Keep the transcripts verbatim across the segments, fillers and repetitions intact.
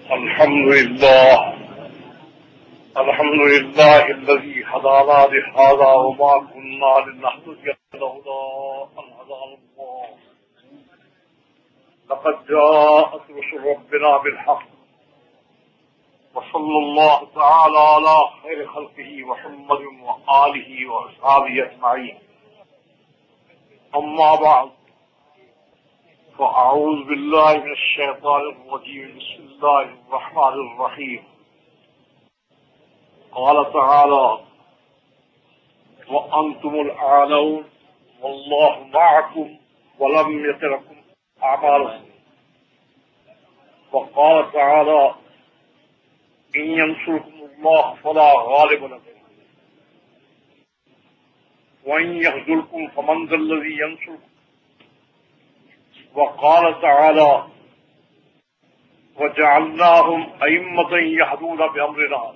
الحمد لله الحمد لله الذي هدانا لهذا وما كنا لنهتدي لولا أن هدانا الله. لقد جاءت رسل ربنا بالحق وصلى الله تعالى على خير خلقه محمد وآله وأصحابه أجمعين. أما بعد، فأعوذ بالله من الشيطان الرجيم. بسم الله الرحمن الرحيم. قال تعالى: وأنتم الأعلون والله معكم ولم يتركم أعمالكم. وقال تعالى: إن ينصركم الله فلا غالب لكم وإن يخذلكم فمن ذا الذي ينصركم. وقال تعالى: وجعلناهم أئمة يهدون بأمرنا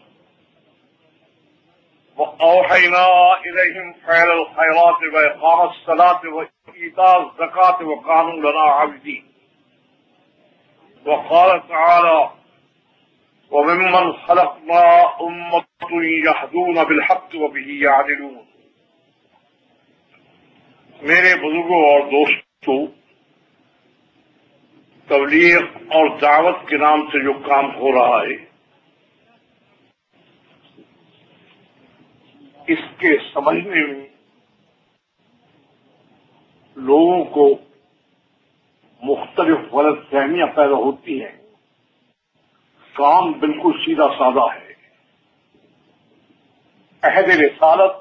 وأوحينا إليهم فعل الخيرات وإقام الصلاة وإيتاء الزكاة وكانوا لنا عابدين. وقال تعالى: وممن خلقنا أمة يهدون بالحق وبه يعدلون. میرے بزرگوں اور دوستوں، تبلیغ اور دعوت کے نام سے جو کام ہو رہا ہے، اس کے سمجھنے میں لوگوں کو مختلف غلط فہمیاں پیدا ہوتی ہیں. کام بالکل سیدھا سادہ ہے. عہد رسالت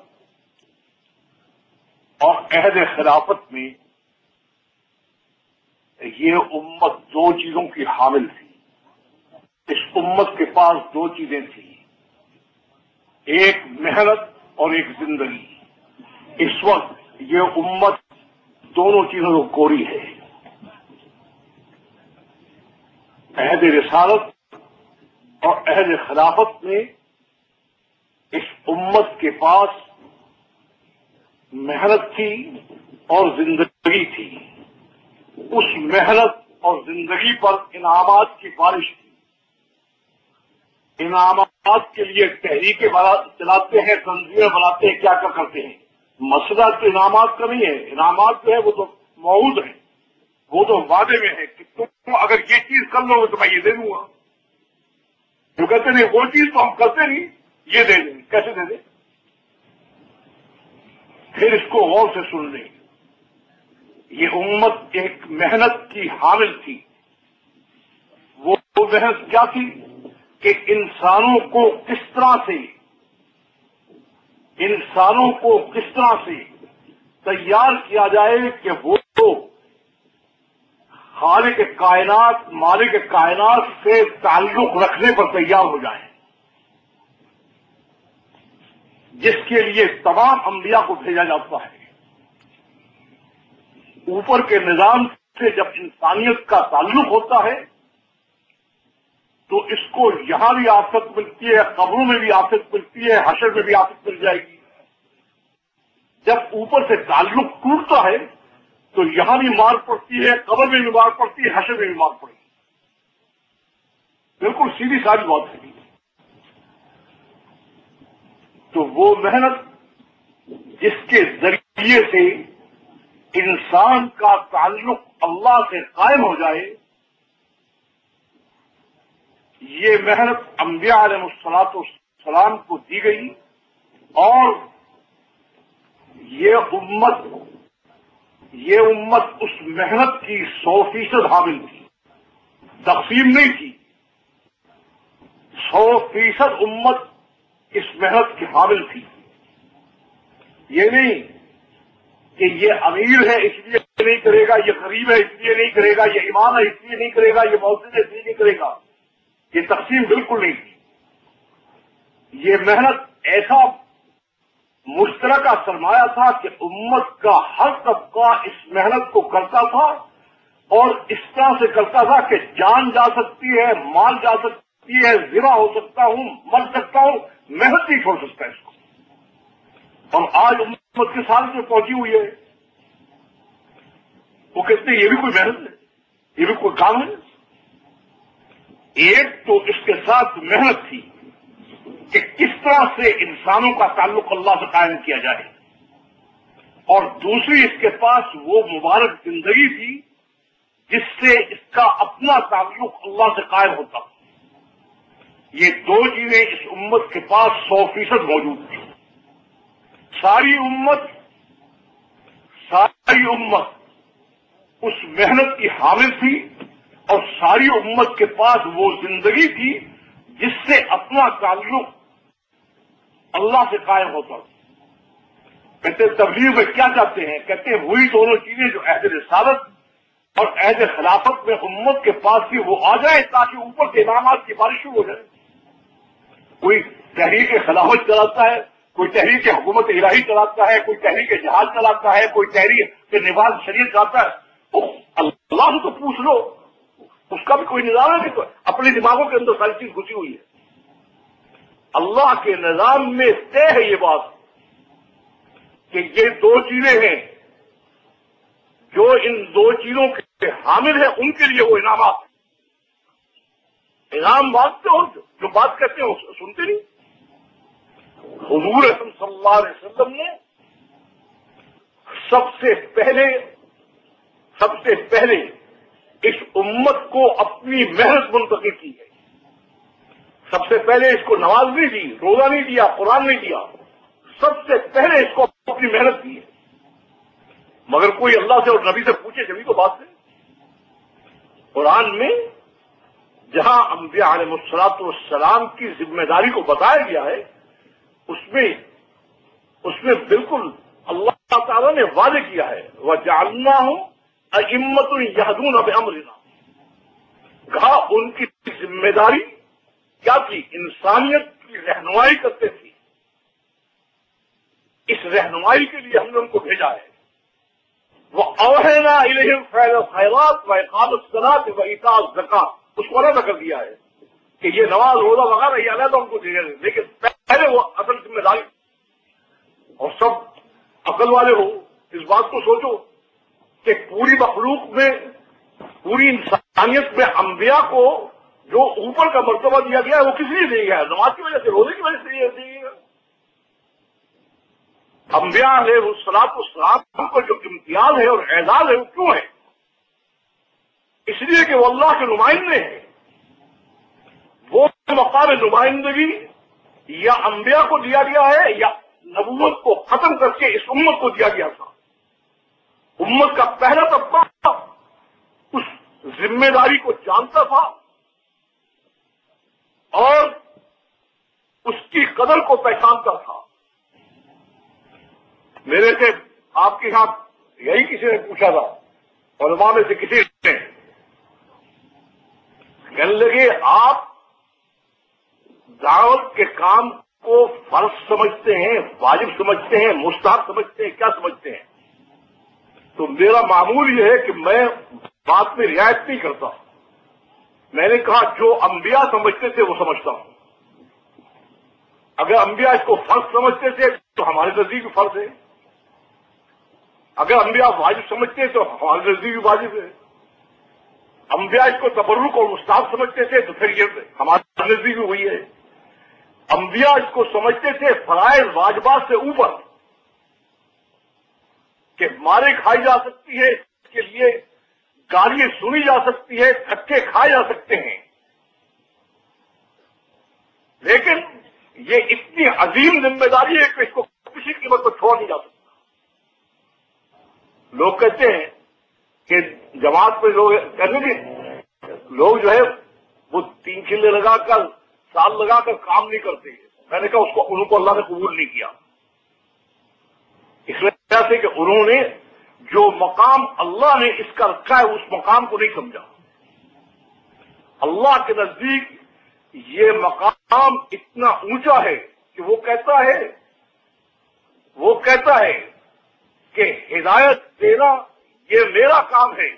اور عہد خلافت میں یہ امت دو چیزوں کی حامل تھی. اس امت کے پاس دو چیزیں تھیں، ایک محنت اور ایک زندگی. اس وقت یہ امت دونوں چیزوں کو کوری ہے. عہد رسالت اور عہد خلافت میں اس امت کے پاس محنت تھی اور زندگی تھی. اس محنت اور زندگی پر انعامات کی بارش تھی. انعامات کے لیے تحریکیں چلاتے ہیں، تنظیمیں بناتے ہیں، کیا کیا کرتے ہیں. مسئلہ تو انعامات کا نہیں ہے. انعامات جو ہے وہ تو موعود ہے، وہ تو وعدے میں ہے کہ تم اگر یہ چیز کر لو گے تو میں یہ دے دوں گا. جو کہتے نہیں وہ چیز تو ہم کرتے نہیں، یہ دے دیں. کیسے دے دیں؟ پھر اس کو غور سے سن لیں. یہ امت ایک محنت کی حامل تھی. وہ محنت کیا تھی کہ انسانوں کو کس طرح سے انسانوں کو کس طرح سے تیار کیا جائے کہ وہ خالق کائنات، مالک کائنات سے تعلق رکھنے پر تیار ہو جائیں، جس کے لیے تمام انبیاء کو بھیجا جاتا ہے. اوپر کے نظام سے جب انسانیت کا تعلق ہوتا ہے تو اس کو یہاں بھی آفت ملتی ہے، قبروں میں بھی آفت ملتی ہے، حشر میں بھی آفت مل جائے گی. جب اوپر سے تعلق ٹوٹتا ہے تو یہاں بھی مار پڑتی ہے، قبر میں بھی مار پڑتی ہے، حشر میں بھی مار پڑتی ہے. بالکل سیدھی ساری بات ہے. تو وہ محنت جس کے ذریعے سے انسان کا تعلق اللہ سے قائم ہو جائے، یہ محنت انبیاء علیہ الصلوۃ والسلام کو دی گئی. اور یہ امت یہ امت اس محنت کی سو فیصد حامل تھی، تقسیم نہیں تھی. سو فیصد امت اس محنت کی حامل تھی. یہ نہیں کہ یہ امیر ہے اس لیے نہیں کرے گا، یہ غریب ہے اس لیے نہیں کرے گا، یہ امام ہے اس لیے نہیں کرے گا، یہ مؤذن ہے اس لیے نہیں کرے گا. یہ تقسیم بالکل نہیں تھی. یہ محنت ایسا مشترکہ سرمایہ تھا کہ امت کا ہر طبقہ اس محنت کو کرتا تھا، اور اس طرح سے کرتا تھا کہ جان جا سکتی ہے، مال جا سکتی ہے، ذبح ہو سکتا ہوں، مر سکتا ہوں، محنت نہیں چھوڑ سکتا اس کو. اور آج امت کے ساتھ میں پہنچی ہوئی ہے، وہ کہتے ہیں یہ بھی کوئی محنت ہے، یہ بھی کوئی کام ہے. ایک تو اس کے ساتھ محنت تھی کہ کس طرح سے انسانوں کا تعلق اللہ سے قائم کیا جائے، اور دوسری اس کے پاس وہ مبارک زندگی تھی جس سے اس کا اپنا تعلق اللہ سے قائم ہوتا۔ یہ دو چیزیں اس امت کے پاس سو فیصد موجود تھی۔ ساری امت ساری امت اس محنت کی حامل تھی، اور ساری امت کے پاس وہ زندگی تھی جس سے اپنا تعلق اللہ سے قائم ہوتا۔ کہتے ہیں تبلیغ میں کیا چاہتے ہیں؟ کہتے ہیں وہی دونوں چیزیں جو عہد رسالت اور عہد خلافت میں امت کے پاس تھی وہ آ جائیں تاکہ اوپر کے انعامات کی بارش شروع ہو جائے۔ کوئی تحریک خلافت چلاتا ہے، کوئی تحریک حکومت الہی چلاتا ہے، کوئی تحریک جہاد چلاتا ہے، کوئی تحریک نواز شریعت چلاتا ہے، تو اللہ سے تو پوچھ لو، اس کا بھی کوئی نظام ہے کہ اپنے دماغوں کے اندر ساری چیز گھسی ہوئی ہے۔ اللہ کے نظام میں طے ہے یہ بات کہ یہ دو چیزیں ہیں، جو ان دو چیزوں کے حامل ہیں ان کے لیے وہ انعامات ہیں۔ انعام مانگتے ہو، جو بات کہتے ہیں سنتے نہیں۔ حضور صلی اللہ علیہ وسلم نے سب سے پہلے سب سے پہلے اس امت کو اپنی محنت منتقل کی ہے۔ سب سے پہلے اس کو نماز نہیں دی، روزہ نہیں دیا، قرآن نہیں دیا، سب سے پہلے اس کو اپنی محنت دی ہے۔ مگر کوئی اللہ سے اور نبی سے پوچھے کبھی تو بات نہیں۔ قرآن میں جہاں انبیاء علیہ الصلوۃ والسلام کی ذمہ داری کو بتایا گیا ہے، اس میں اس میں بالکل اللہ تعالیٰ نے وعدے کیا ہے وَجَعَلْنَاهُمْ أَئِمَّةً يَهْدُونَ بِأَمْرِنَا۔ کہا ان کی ذمہ داری کیا تھی؟ انسانیت کی رہنمائی کرتے تھے۔ اس رہنمائی کے لیے ہم نے ان کو بھیجا ہے۔ وَأَوْحَيْنَا إِلَيْهِمْ فِعْلَ الْخَيْرَاتِ وَإِقَامَ الصَّلَاةِ وَإِيتَاءَ الزَّكَاةِ، اس کو علیحدہ کر دیا ہے کہ یہ نماز روزہ وغیرہ یہ علیحدہ ان کو دیا ہے، لیکن پہلے وہ اصل ذمہ داری۔ اور سب عقل والے ہو اس بات کو سوچو کہ پوری مخلوق میں، پوری انسانیت میں انبیاء کو جو اوپر کا مرتبہ دیا گیا ہے وہ کس لیے دیا گیا ہے؟ نماز کی وجہ سے، روزے کی وجہ سے دیا گیا۔ انبیاء علیہ الصلوۃ والسلام کو جو امتیاز ہے اور اعزاز ہے وہ کیوں ہے؟ اس لیے کہ وہ اللہ کے نمائندے ہیں۔ وہ مقام نمائندگی یا انبیاء کو دیا گیا ہے یا نبوت کو ختم کر کے اس امت کو دیا گیا تھا۔ امت کا پہلا طبقہ اس ذمہ داری کو جانتا تھا اور اس کی قدر کو پہچانتا تھا۔ میرے سے آپ کے ساتھ یہی کسی نے پوچھا تھا، علماء میں سے کسی نے، کہنے لگے آپ دعوت کے کام کو فرض سمجھتے ہیں، واجب سمجھتے ہیں، مستحب سمجھتے ہیں، کیا سمجھتے ہیں؟ تو میرا معمول یہ ہے کہ میں بات میں رعایت نہیں کرتا۔ میں نے کہا جو انبیاء سمجھتے تھے وہ سمجھتا ہوں۔ اگر انبیاء اس کو فرض سمجھتے تھے تو ہمارے نزدیک بھی فرض ہے، اگر انبیاء واجب سمجھتے تو ہمارے نزدیک بھی واجب ہے، انبیاء اس کو تبرک اور مستحب سمجھتے تھے تو پھر یہ ہمارے نزدیک بھی وہی ہے۔ انبیاء اس کو سمجھتے تھے فرائض واجبات سے اوپر، کہ مارے کھائی جا سکتی ہے، اس کے لیے گالی سنی جا سکتی ہے، دھکے کھائے جا سکتے ہیں، لیکن یہ اتنی عظیم ذمہ داری ہے کہ اس کو کسی قیمت پر چھوڑ نہیں جا سکتا۔ لوگ کہتے ہیں کہ جماعت میں لوگ کہنے کے لوگ جو ہے وہ تین چلے لگا کر سال لگا کر کام نہیں کرتے۔ میں نے کہا اس کو ان کو اللہ نے قبول نہیں کیا، اس وجہ سے کہ انہوں نے جو مقام اللہ نے اس کا رکھا ہے اس مقام کو نہیں سمجھا۔ اللہ کے نزدیک یہ مقام اتنا اونچا ہے کہ وہ کہتا ہے وہ کہتا ہے کہ ہدایت دینا یہ میرا کام ہے،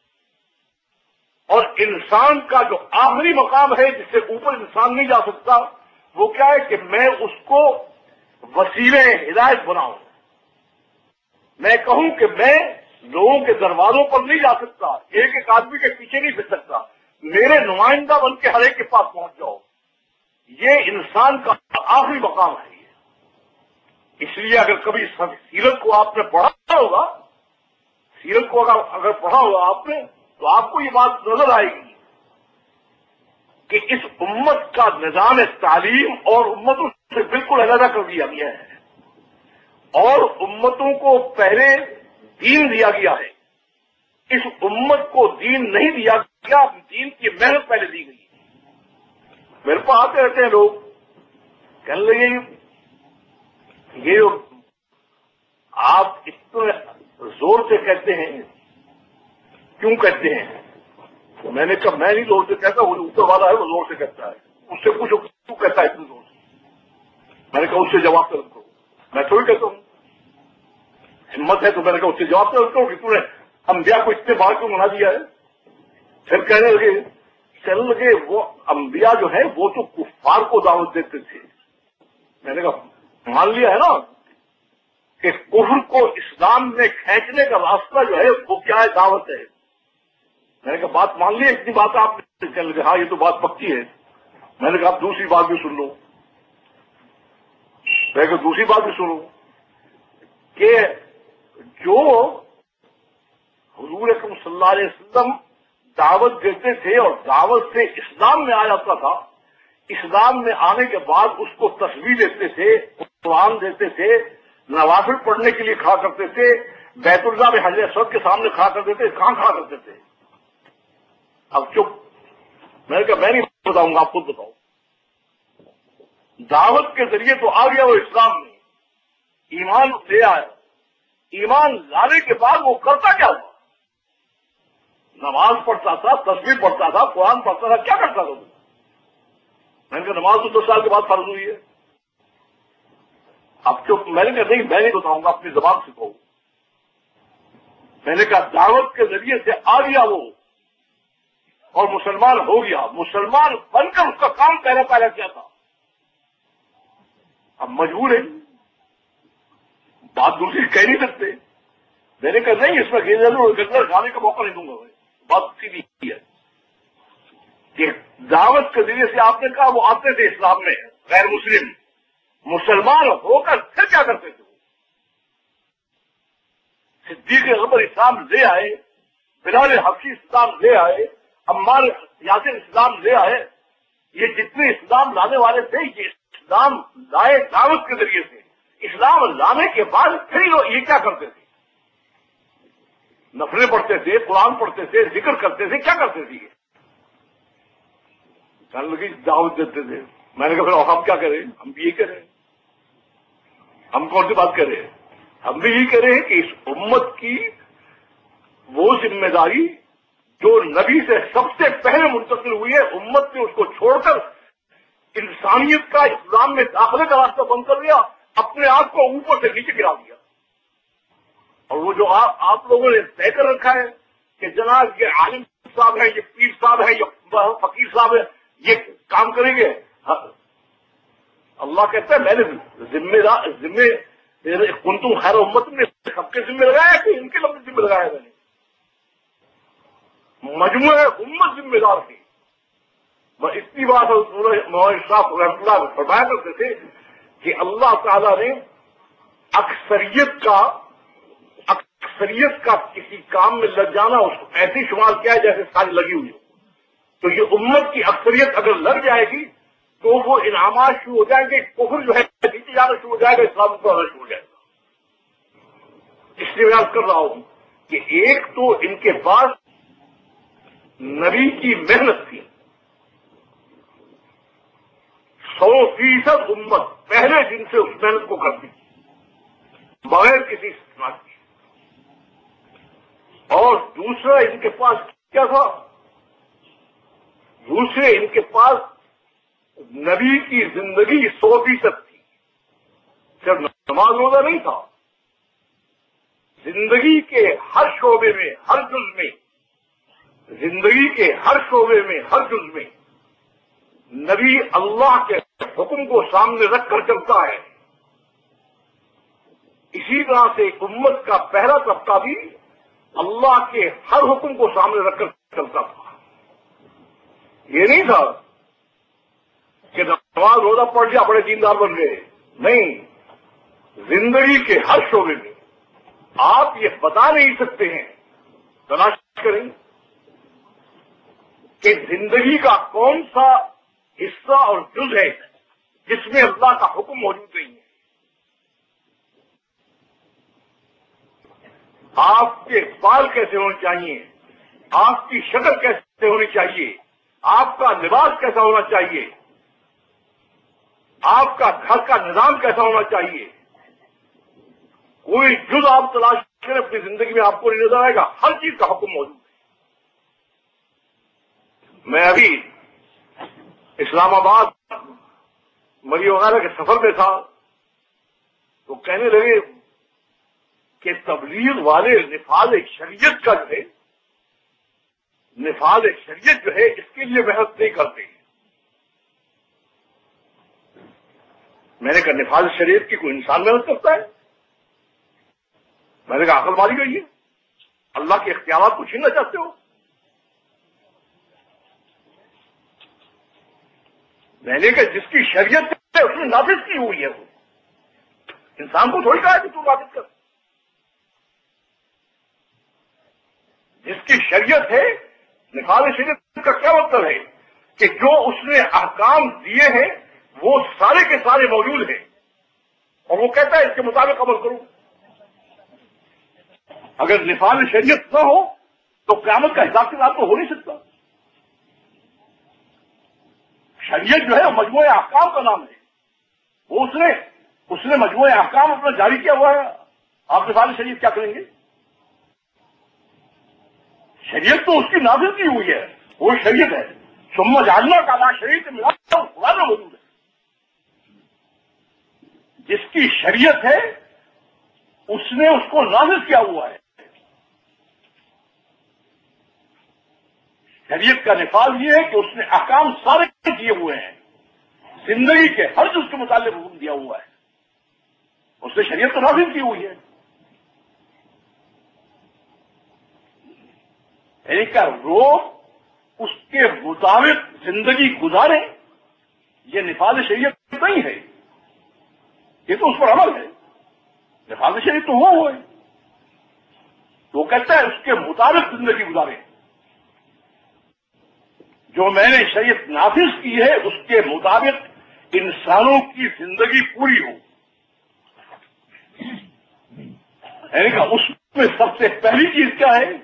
اور انسان کا جو آخری مقام ہے جس سے اوپر انسان نہیں جا سکتا وہ کیا ہے کہ میں اس کو وسیلے ہدایت بناؤں۔ میں کہوں کہ میں لوگوں کے دروازوں پر نہیں جا سکتا، ایک ایک آدمی کے پیچھے نہیں پھر سکتا، میرے نمائندہ بن کے ہر ایک کے پاس پہنچ جاؤ، یہ انسان کا آخری مقام ہے۔ یہ اس لیے اگر کبھی سیرت کو آپ نے پڑھا ہوگا، سیرت کو اگر اگر پڑھا ہوگا آپ نے، تو آپ کو یہ بات نظر آئے گی کہ اس امت کا نظام تعلیم اور امتوں سے بالکل علیحدہ کر دیا گیا ہے، اور امتوں کو پہلے دین دیا گیا ہے، اس امت کو دین نہیں دیا گیا، دین کی محنت پہلے دی گئی ہے۔ میرے پاس آتے رہتے ہیں لوگ، کہنے لگے یہ جو آپ اتنے زور سے کہتے ہیں کیوں کہتے ہیں؟ میں نے کہا میں نہیں زور سے کہتا، وہ اوپر والا ہے وہ زور سے کہتا ہے، اس سے پوچھو کیوں کہتا ہے اتنے زور سے؟ میں نے کہا اس سے جواب طلب کرو، میں تھوڑی کہتا ہوں، ہمت ہے تو میں نے کہا اس سے جواب طلب کرو کہ تم نے انبیاء کو اتنے بار کیوں منا دیا ہے؟ پھر کہنے لگے کہنے لگے وہ انبیاء جو ہے وہ تو کفار کو دعوت دیتے تھے۔ میں نے کہا مان لیا ہے نا کہ کفر کو اسلام میں کھینچنے کا راستہ جو ہے وہ کیا ہے؟ دعوت ہے۔ میں نے کہا بات مان لی، اتنی بات آپ نے؟ کہنے لگے ہاں یہ تو بات پکی ہے۔ میں نے کہا آپ دوسری بات بھی سن لو۔ میں نے کہا دوسری بات بھی سنو کہ جو حضور اکرم صلی اللہ علیہ وسلم دعوت دیتے تھے اور دعوت سے اسلام میں آ جاتا تھا، اسلام میں آنے کے بعد اس کو تصویر دیتے تھے، قرآن دیتے تھے، نوافل پڑھنے کے لیے کھڑا کرتے تھے، بیت اللہ میں حجر اسود کے سامنے کھڑا کرتے تھے، کہاں کھڑا کرتے تھے؟ اب چپ۔ میں نے کہا میں نہیں بتاؤں گا، آپ خود بتاؤ۔ دعوت کے ذریعے تو آ گیا وہ اسلام میں، ایمان لے آیا، ایمان لانے کے بعد وہ کرتا کیا ہوا؟ نماز پڑھتا تھا، تصویر پڑھتا تھا، قرآن پڑھتا تھا، کیا کرتا تھا؟ میں نے کہا نماز تو دس سال کے بعد فرض ہوئی ہے۔ اب چپ۔ میں نے کہا نہیں میں نہیں بتاؤں گا، اپنی زبان سے کہو۔ میں نے کہا دعوت کے ذریعے سے آ گیا وہ اور مسلمان ہو گیا، مسلمان بن کر اس کا کام پہلا پہلا کیا تھا، اب مجبور ہے، بات دوسری کہہ نہیں سکتے۔ میں نے کہا نہیں اس میں گندر کھانے کا موقع نہیں دوں گا، میں بات سیدھی ہے کہ دعوت کے ذریعے سے آپ نے کہا وہ آتے تھے اسلام میں غیر مسلم، مسلمان ہو کر پھر کیا کرتے تھے؟ صدیق اکبر اسلام لے آئے، بلال حبشی اسلام لے آئے، عمار یاسر اسلام لے آئے، یہ جتنے اسلام لانے والے تھے یہ اسلام لائے دعوت کے ذریعے سے۔ اسلام لانے کے بعد پھر یہ کیا کرتے تھے؟ نفلیں پڑھتے تھے، قرآن پڑھتے تھے، ذکر کرتے تھے، کیا کرتے تھے؟ کہنے لگی دعوت دیتے تھے۔ میں نے کہا پھر ہم کیا کریں؟ ہم بھی یہی کریں۔ ہم کون سی بات کر رہے ہیں؟ ہم بھی یہی کہہ رہے ہیں کہ اس امت کی وہ ذمہ داری جو نبی سے سب سے پہلے منتقل ہوئی ہے، امت نے اس کو چھوڑ کر انسانیت کا اسلام میں داخلے کا راستہ بند کر دیا، اپنے آپ کو اوپر سے نیچے گرا دیا۔ اور وہ جو آپ آپ لوگوں نے طے کر رکھا ہے کہ جناب یہ عالم صاحب ہیں، یہ پیر صاحب ہیں، یہ فقیر صاحب ہیں، یہ کام کریں گے، اللہ کہتا ہے میں نے ذمہ دار ذمہ کنتم خیر امت نے سب کے ذمہ لگایا کہ ان کے لفظ ذمہ لگایا میں نے؟ مجموعہ امت ذمہ دار تھی۔ میں اتنی بات مولانا صاحب رحمۃ اللہ فرمایا کرتے تھے کہ اللہ تعالیٰ نے اکثریت کا اکثریت کا کسی کام میں لگ جانا اس کو ایسی شمار کیا ہے جیسے ساری لگی ہوئی ہو۔ تو یہ امت کی اکثریت اگر لگ جائے گی تو وہ انعامات شروع ہو جائیں گے، کفر جو ہے نیچے جانا شروع ہو جائے گا، اسلام کو آنا شروع ہو جائے گا۔ اس لیے میں عرض کر رہا ہوں کہ ایک تو ان کے پاس نبی کی محنت تھی، سو فیصد امت پہلے دن سے اس محنت کو کرتی تھی بغیر کسی استثمار کی۔ اور دوسرا ان کے پاس کیا تھا؟ دوسرے ان کے پاس نبی کی زندگی سو فیصد تھی، صرف نماز روزہ نہیں تھا، زندگی کے ہر شعبے میں، ہر جز میں، زندگی کے ہر شعبے میں، ہر جز میں نبی اللہ کے حکم کو سامنے رکھ کر چلتا ہے۔ اسی طرح سے امت کا پہلا طبقہ بھی اللہ کے ہر حکم کو سامنے رکھ کر چلتا تھا۔ یہ نہیں تھا کہ نماز روزہ پڑھ لیا بڑے دیندار بن گئے، نہیں، زندگی کے ہر شعبے میں آپ یہ بتا نہیں سکتے ہیں، تلاش کریں کہ زندگی کا کون سا حصہ اور جز ہے جس میں اللہ کا حکم موجود نہیں ہے۔ آپ کے بال کیسے ہونے چاہیے، آپ کی شکل کیسے ہونی چاہیے، آپ کا لباس کیسا ہونا چاہیے، آپ کا گھر کا نظام کیسا ہونا چاہیے، کوئی جز آپ تلاش کریں اپنی زندگی میں آپ کو نہیں نظر آئے گا، ہر چیز کا حکم موجود ہے۔ میں ابھی اسلام آباد مری وغیرہ کے سفر میں تھا تو کہنے لگے کہ تبلیغ والے نفاذ شریعت کا جو ہے نفاذ شریعت جو ہے اس کے لیے محنت نہیں کرتے۔ میں نے کہا نفاذ شریعت کی کوئی انسان محنت کرتا ہے؟ میں نے کہا عقل ماری گئی ہے، اللہ کے اختیارات کو چھیننا چاہتے ہو؟ میں نے کہا جس کی شریعت ہے اس نے نافذ کی ہوئی ہے، وہ انسان کو تھوڑی کہا ہے کہ تو نافذ کر۔ جس کی شریعت ہے، نفاذ شریعت کا کیا مطلب ہے کہ جو اس نے احکام دیے ہیں وہ سارے کے سارے موجود ہیں اور وہ کہتا ہے اس کے مطابق عمل کرو۔ اگر نفاذ شریعت نہ ہو تو قیامت کا حساب کتاب تو ہو نہیں سکتا۔ شریعت جو ہے مجموعہ احکام کا نام ہے، وہ اس نے اس نے مجموعہ احکام اپنا جاری کیا ہوا ہے، آپ نفاذ شریعت کیا کریں گے؟ شریعت تو اس کی نافذ کی ہوئی ہے، وہ شریعت ہے، ثم جعلنا کا لا شریعت ملا قرآن موجود ہے۔ جس کی شریعت ہے اس نے اس کو نافذ کیا ہوا ہے۔ شریعت کا نفاذ یہ ہے کہ اس نے احکام سارے کیے ہوئے ہیں، زندگی کے ہر چیز کے متعلق حکم دیا ہوا ہے، اس نے شریعت تو نافذ کی ہوئی ہے۔ یعنی کہ روز اس کے مطابق زندگی گزاریں، یہ نفاذ شریعت نہیں ہے، یہ تو اس پر عمل ہے۔ نفاذ شریعت تو وہ ہوئے، تو وہ کہتا ہے اس کے مطابق زندگی گزاریں۔ جو میں نے شریعت نافذ کی ہے اس کے مطابق انسانوں کی زندگی پوری ہو۔ یعنی کہ اس میں سب سے پہلی چیز کیا ہے؟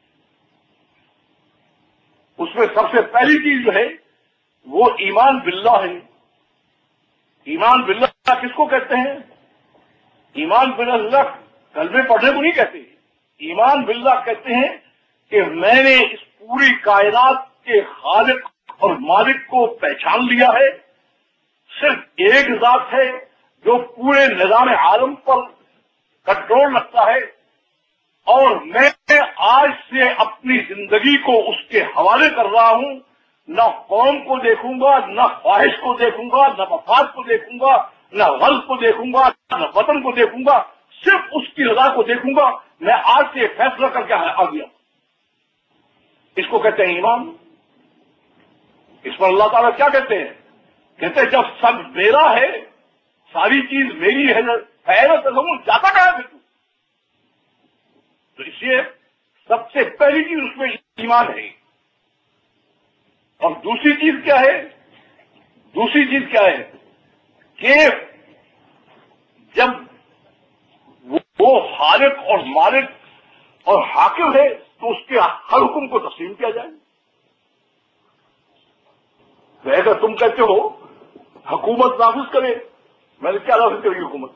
اس میں سب سے پہلی چیز جو ہے وہ ایمان باللہ ہے۔ ایمان باللہ کس کو کہتے ہیں؟ ایمان باللہ کلمے پڑھنے کو نہیں کہتے، ایمان باللہ کہتے ہیں کہ میں نے اس پوری کائنات کے خالق اور مالک کو پہچان لیا ہے، صرف ایک ذات ہے جو پورے نظام عالم پر کنٹرول رکھتا ہے، اور میں آج سے اپنی زندگی کو اس کے حوالے کر رہا ہوں، نہ قوم کو دیکھوں گا، نہ خواہش کو دیکھوں گا، نہ مفاد کو دیکھوں گا، نہ غرض کو دیکھوں گا، نہ وطن کو دیکھوں گا، صرف اس کی رضا کو دیکھوں گا۔ میں آج سے فیصلہ کر کے آ گیا۔ اس کو کہتے ہیں ایمان۔ اس پر اللہ تعالیٰ کیا کہتے ہیں؟ کہتے ہیں جب سب میرا ہے، ساری چیز میری ہے، تصور جاتا کہاں ہے تو تو اس لیے سب سے پہلی چیز اس میں ایمان ہے۔ اور دوسری چیز کیا ہے؟ دوسری چیز کیا ہے کہ جب وہ خالق اور مالک اور حاکم ہے تو اس کے ہر حکم کو تسلیم کیا جائے۔ تو اگر تم کہتے ہو حکومت نافذ کرے، میں نے کیا نافذ کرے گی حکومت؟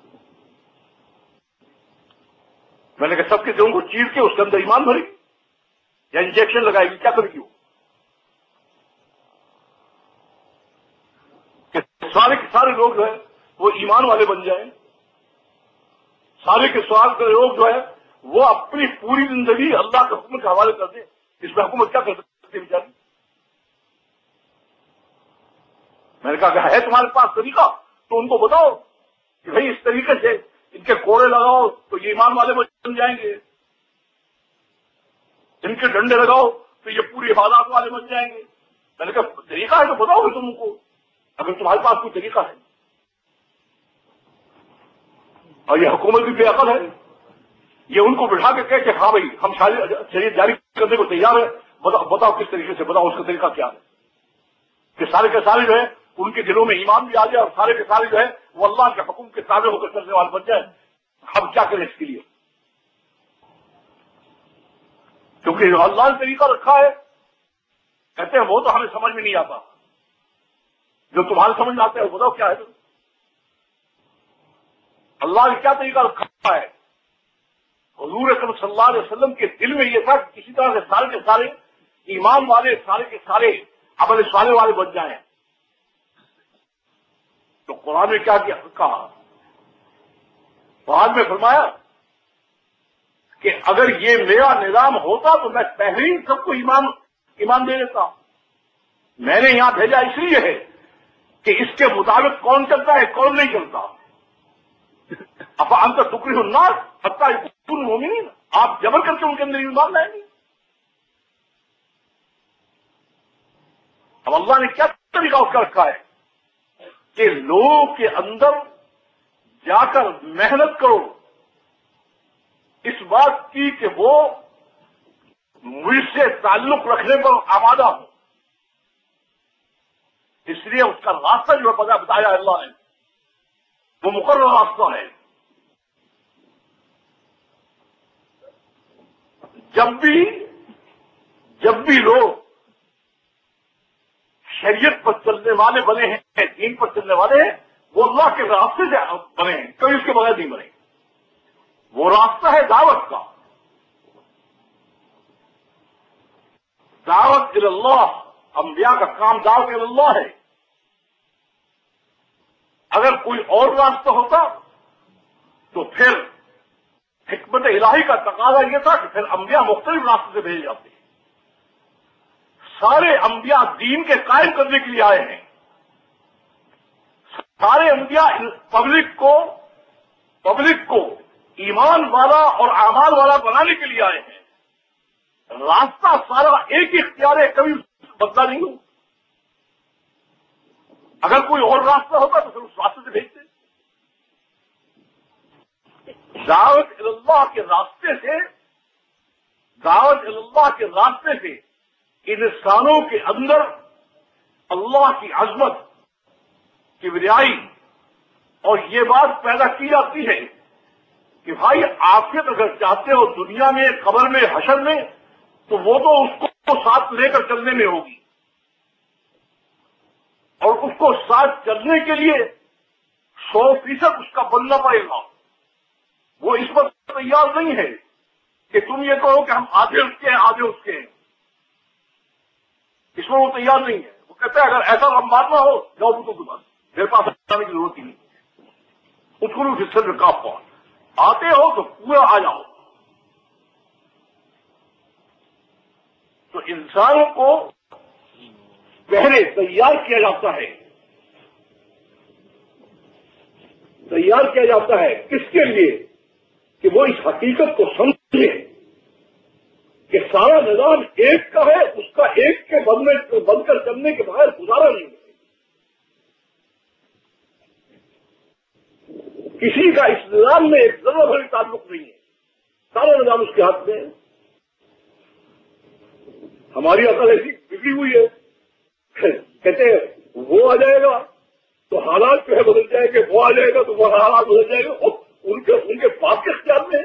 میں نے کہا سب کے دلوں کو چیر کے اس کے اندر ایمان بھرے گی یا انجیکشن لگائے گی، کیا کرے گی وہ؟ کہ سارے کے سارے لوگ جو ہے وہ ایمان والے بن جائیں، سارے کے سارے لوگ جو ہے وہ اپنی پوری زندگی اللہ کے حکم کے حوالے کر دیں۔ اس میں حکومت کیا کر سکتی ہے بیچاری؟ میں نے کہا کہ ہے تمہارے پاس طریقہ تو ان کو بتاؤ کہ بھائی اس طریقے سے ان کے کوڑے لگاؤ تو یہ ایمان والے بن جائیں گے، ان کے ڈنڈے لگاؤ تو یہ پوری حالات والے بن جائیں گے۔ میں نے کہا طریقہ ہے تو بتاؤ گے تم کو، اگر تمہارے پاس کوئی طریقہ ہے. اور یہ حکومت بھی بے عقل ہے، یہ ان کو بٹھا کے کہے کہ ہاں بھائی ہم شریعت جاری کرنے کو تیار ہیں، بتاؤ بتاؤ کس طریقے سے، بتاؤ اس کا طریقہ کیا ہے. کہ سارے کے سارے جو ہے ان کے دلوں میں ایمان بھی آ جائے اور سارے کے سارے جو ہے وہ اللہ کے حکم کے تابع ہو کر چلنے والے بن جائے. ہم کیا کریں اس کے لیے؟ کیونکہ اللہ نے طریقہ رکھا ہے، کہتے ہیں وہ تو ہمیں سمجھ میں نہیں آتا، جو تمہارے سمجھ میں آتا ہے وہ بتاؤ کیا ہے. اللہ نے کیا طریقہ رکھا ہے؟ حضور اکرم صلی اللہ علیہ وسلم کے دل میں یہ تھا کہ کسی طرح سے سارے کے سارے ایمان والے، سارے کے سارے عمل صالح والے بن جائیں. تو قرآن نے کیا کہا؟ قرآن میں فرمایا کہ اگر یہ میرا نظام ہوتا تو میں پہلے ہی سب کو ایمان ایمان دے دیتا. میں نے یہاں بھیجا اس لیے ہے کہ اس کے مطابق کون چلتا ہے کون نہیں چلتا. اب ہم تو ٹکری الناس حتیٰ یکونوا مومنین، آپ جبر کر کے ان کے اندر ایمان لائیں گے. اب اللہ نے کیا طریقہ اس کا رکھا ہے کہ لوگوں کے اندر جا کر محنت کرو اس بات کی کہ وہ مجھ سے تعلق رکھنے پر آمادہ ہوں. اس لیے اس کا راستہ جو ہے بتایا اللہ نے، وہ مقرر راستہ ہے. جب بھی جب بھی لوگ شریعت پر چلنے والے بنے ہیں، دین پر چلنے والے ہیں، وہ اللہ کے راستے سے بنے ہیں، کبھی اس کے بغیر نہیں بنے. وہ راستہ ہے دعوت کا. دعوت اللہ، انبیاء کا کام دعوت اللہ ہے. اگر کوئی اور راستہ ہوتا تو پھر حکمت الہی کا تقاضا یہ تھا کہ پھر انبیاء مختلف راستے سے بھیجے جاتے. سارے انبیاء دین کے قائم کرنے کے لیے آئے ہیں. سارے انبیاء پبلک کو پبلک کو ایمان والا اور اعمال والا بنانے کے لیے آئے ہیں. راستہ سارا ایک ہی اختیار ہے، کبھی بدلا نہیں ہو. اگر کوئی اور راستہ ہوتا تو پھر اس راستے سے بھیجتے. دعوت اللہ کے راستے سے دعوت اللہ کے راستے سے انسانوں کے اندر اللہ کی عظمت، کبریائی اور یہ بات پیدا کی جاتی ہے کہ بھائی عافیت اگر چاہتے ہو دنیا میں، قبر میں، حشر میں، تو وہ تو اس کو ساتھ لے کر چلنے میں ہوگی. اور اس کو ساتھ چلنے کے لیے سو فیصد اس کا بننا پڑے گا. وہ اس وقت تیار نہیں ہے کہ تم یہ کہو کہ ہم آدھے اس کے ہیں آدھے اس کے ہیں. اس میں وہ تیار نہیں ہے. وہ کہتا ہے اگر ایسا ہم ماننا ہو جاؤ تو کے پاس، میرے پاس آنے کی ضرورت ہی نہیں. اس کو بھی سر کا فون آتے ہو تو پورا آ جاؤ. تو انسانوں کو پہلے تیار کیا جاتا ہے تیار کیا جاتا ہے کس کے لیے؟ کہ وہ اس حقیقت کو سمجھے کہ سارا نظام ایک کا ہے، اس کا ایک کے بننے بن کر چلنے کے بغیر گزارا نہیں ہے. کسی کا اس نظام میں ایک ذرہ بھری تعلق نہیں ہے، سارا نظام اس کے ہاتھ میں ہے. ہماری عقل ایسی بگڑی ہوئی ہے، کہتے ہیں وہ آ جائے گا تو حالات جو ہے بدل جائیں گے، وہ آ جائے گا تو وہ حالات بدل جائیں گے. ان کے ان کے پاس کے اختیار میں ہے.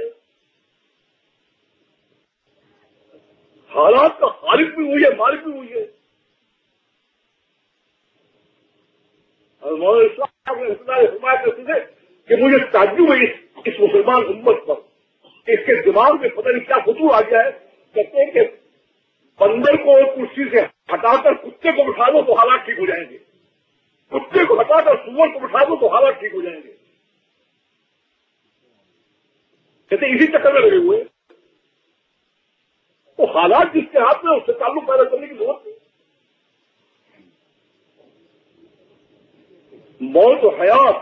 حالات کا خالق بھی ہوئی ہے، مالک بھی ہوئی ہے. اور مولانا اسلام نے حمایت کرتے تھے کہ مجھے تعجب ہے اس مسلمان امت پر کہ اس کے دماغ میں پتہ نہیں کیا فتو آ گیا ہے. کہتے ہیں کہ بندر کو کرسی سے ہٹا کر کتے کو بٹھا دو تو حالات ٹھیک ہو جائیں گے، کتے کو ہٹا کر سور کو بٹھا دو تو حالات ٹھیک ہو جائیں گے. کہتے ہیں اسی چکر میں لگے ہوئے. تو حالات جس کے ہاتھ میں اس سے تعلق پیدا کرنے کی ضرورت نہیں. موت و حیات،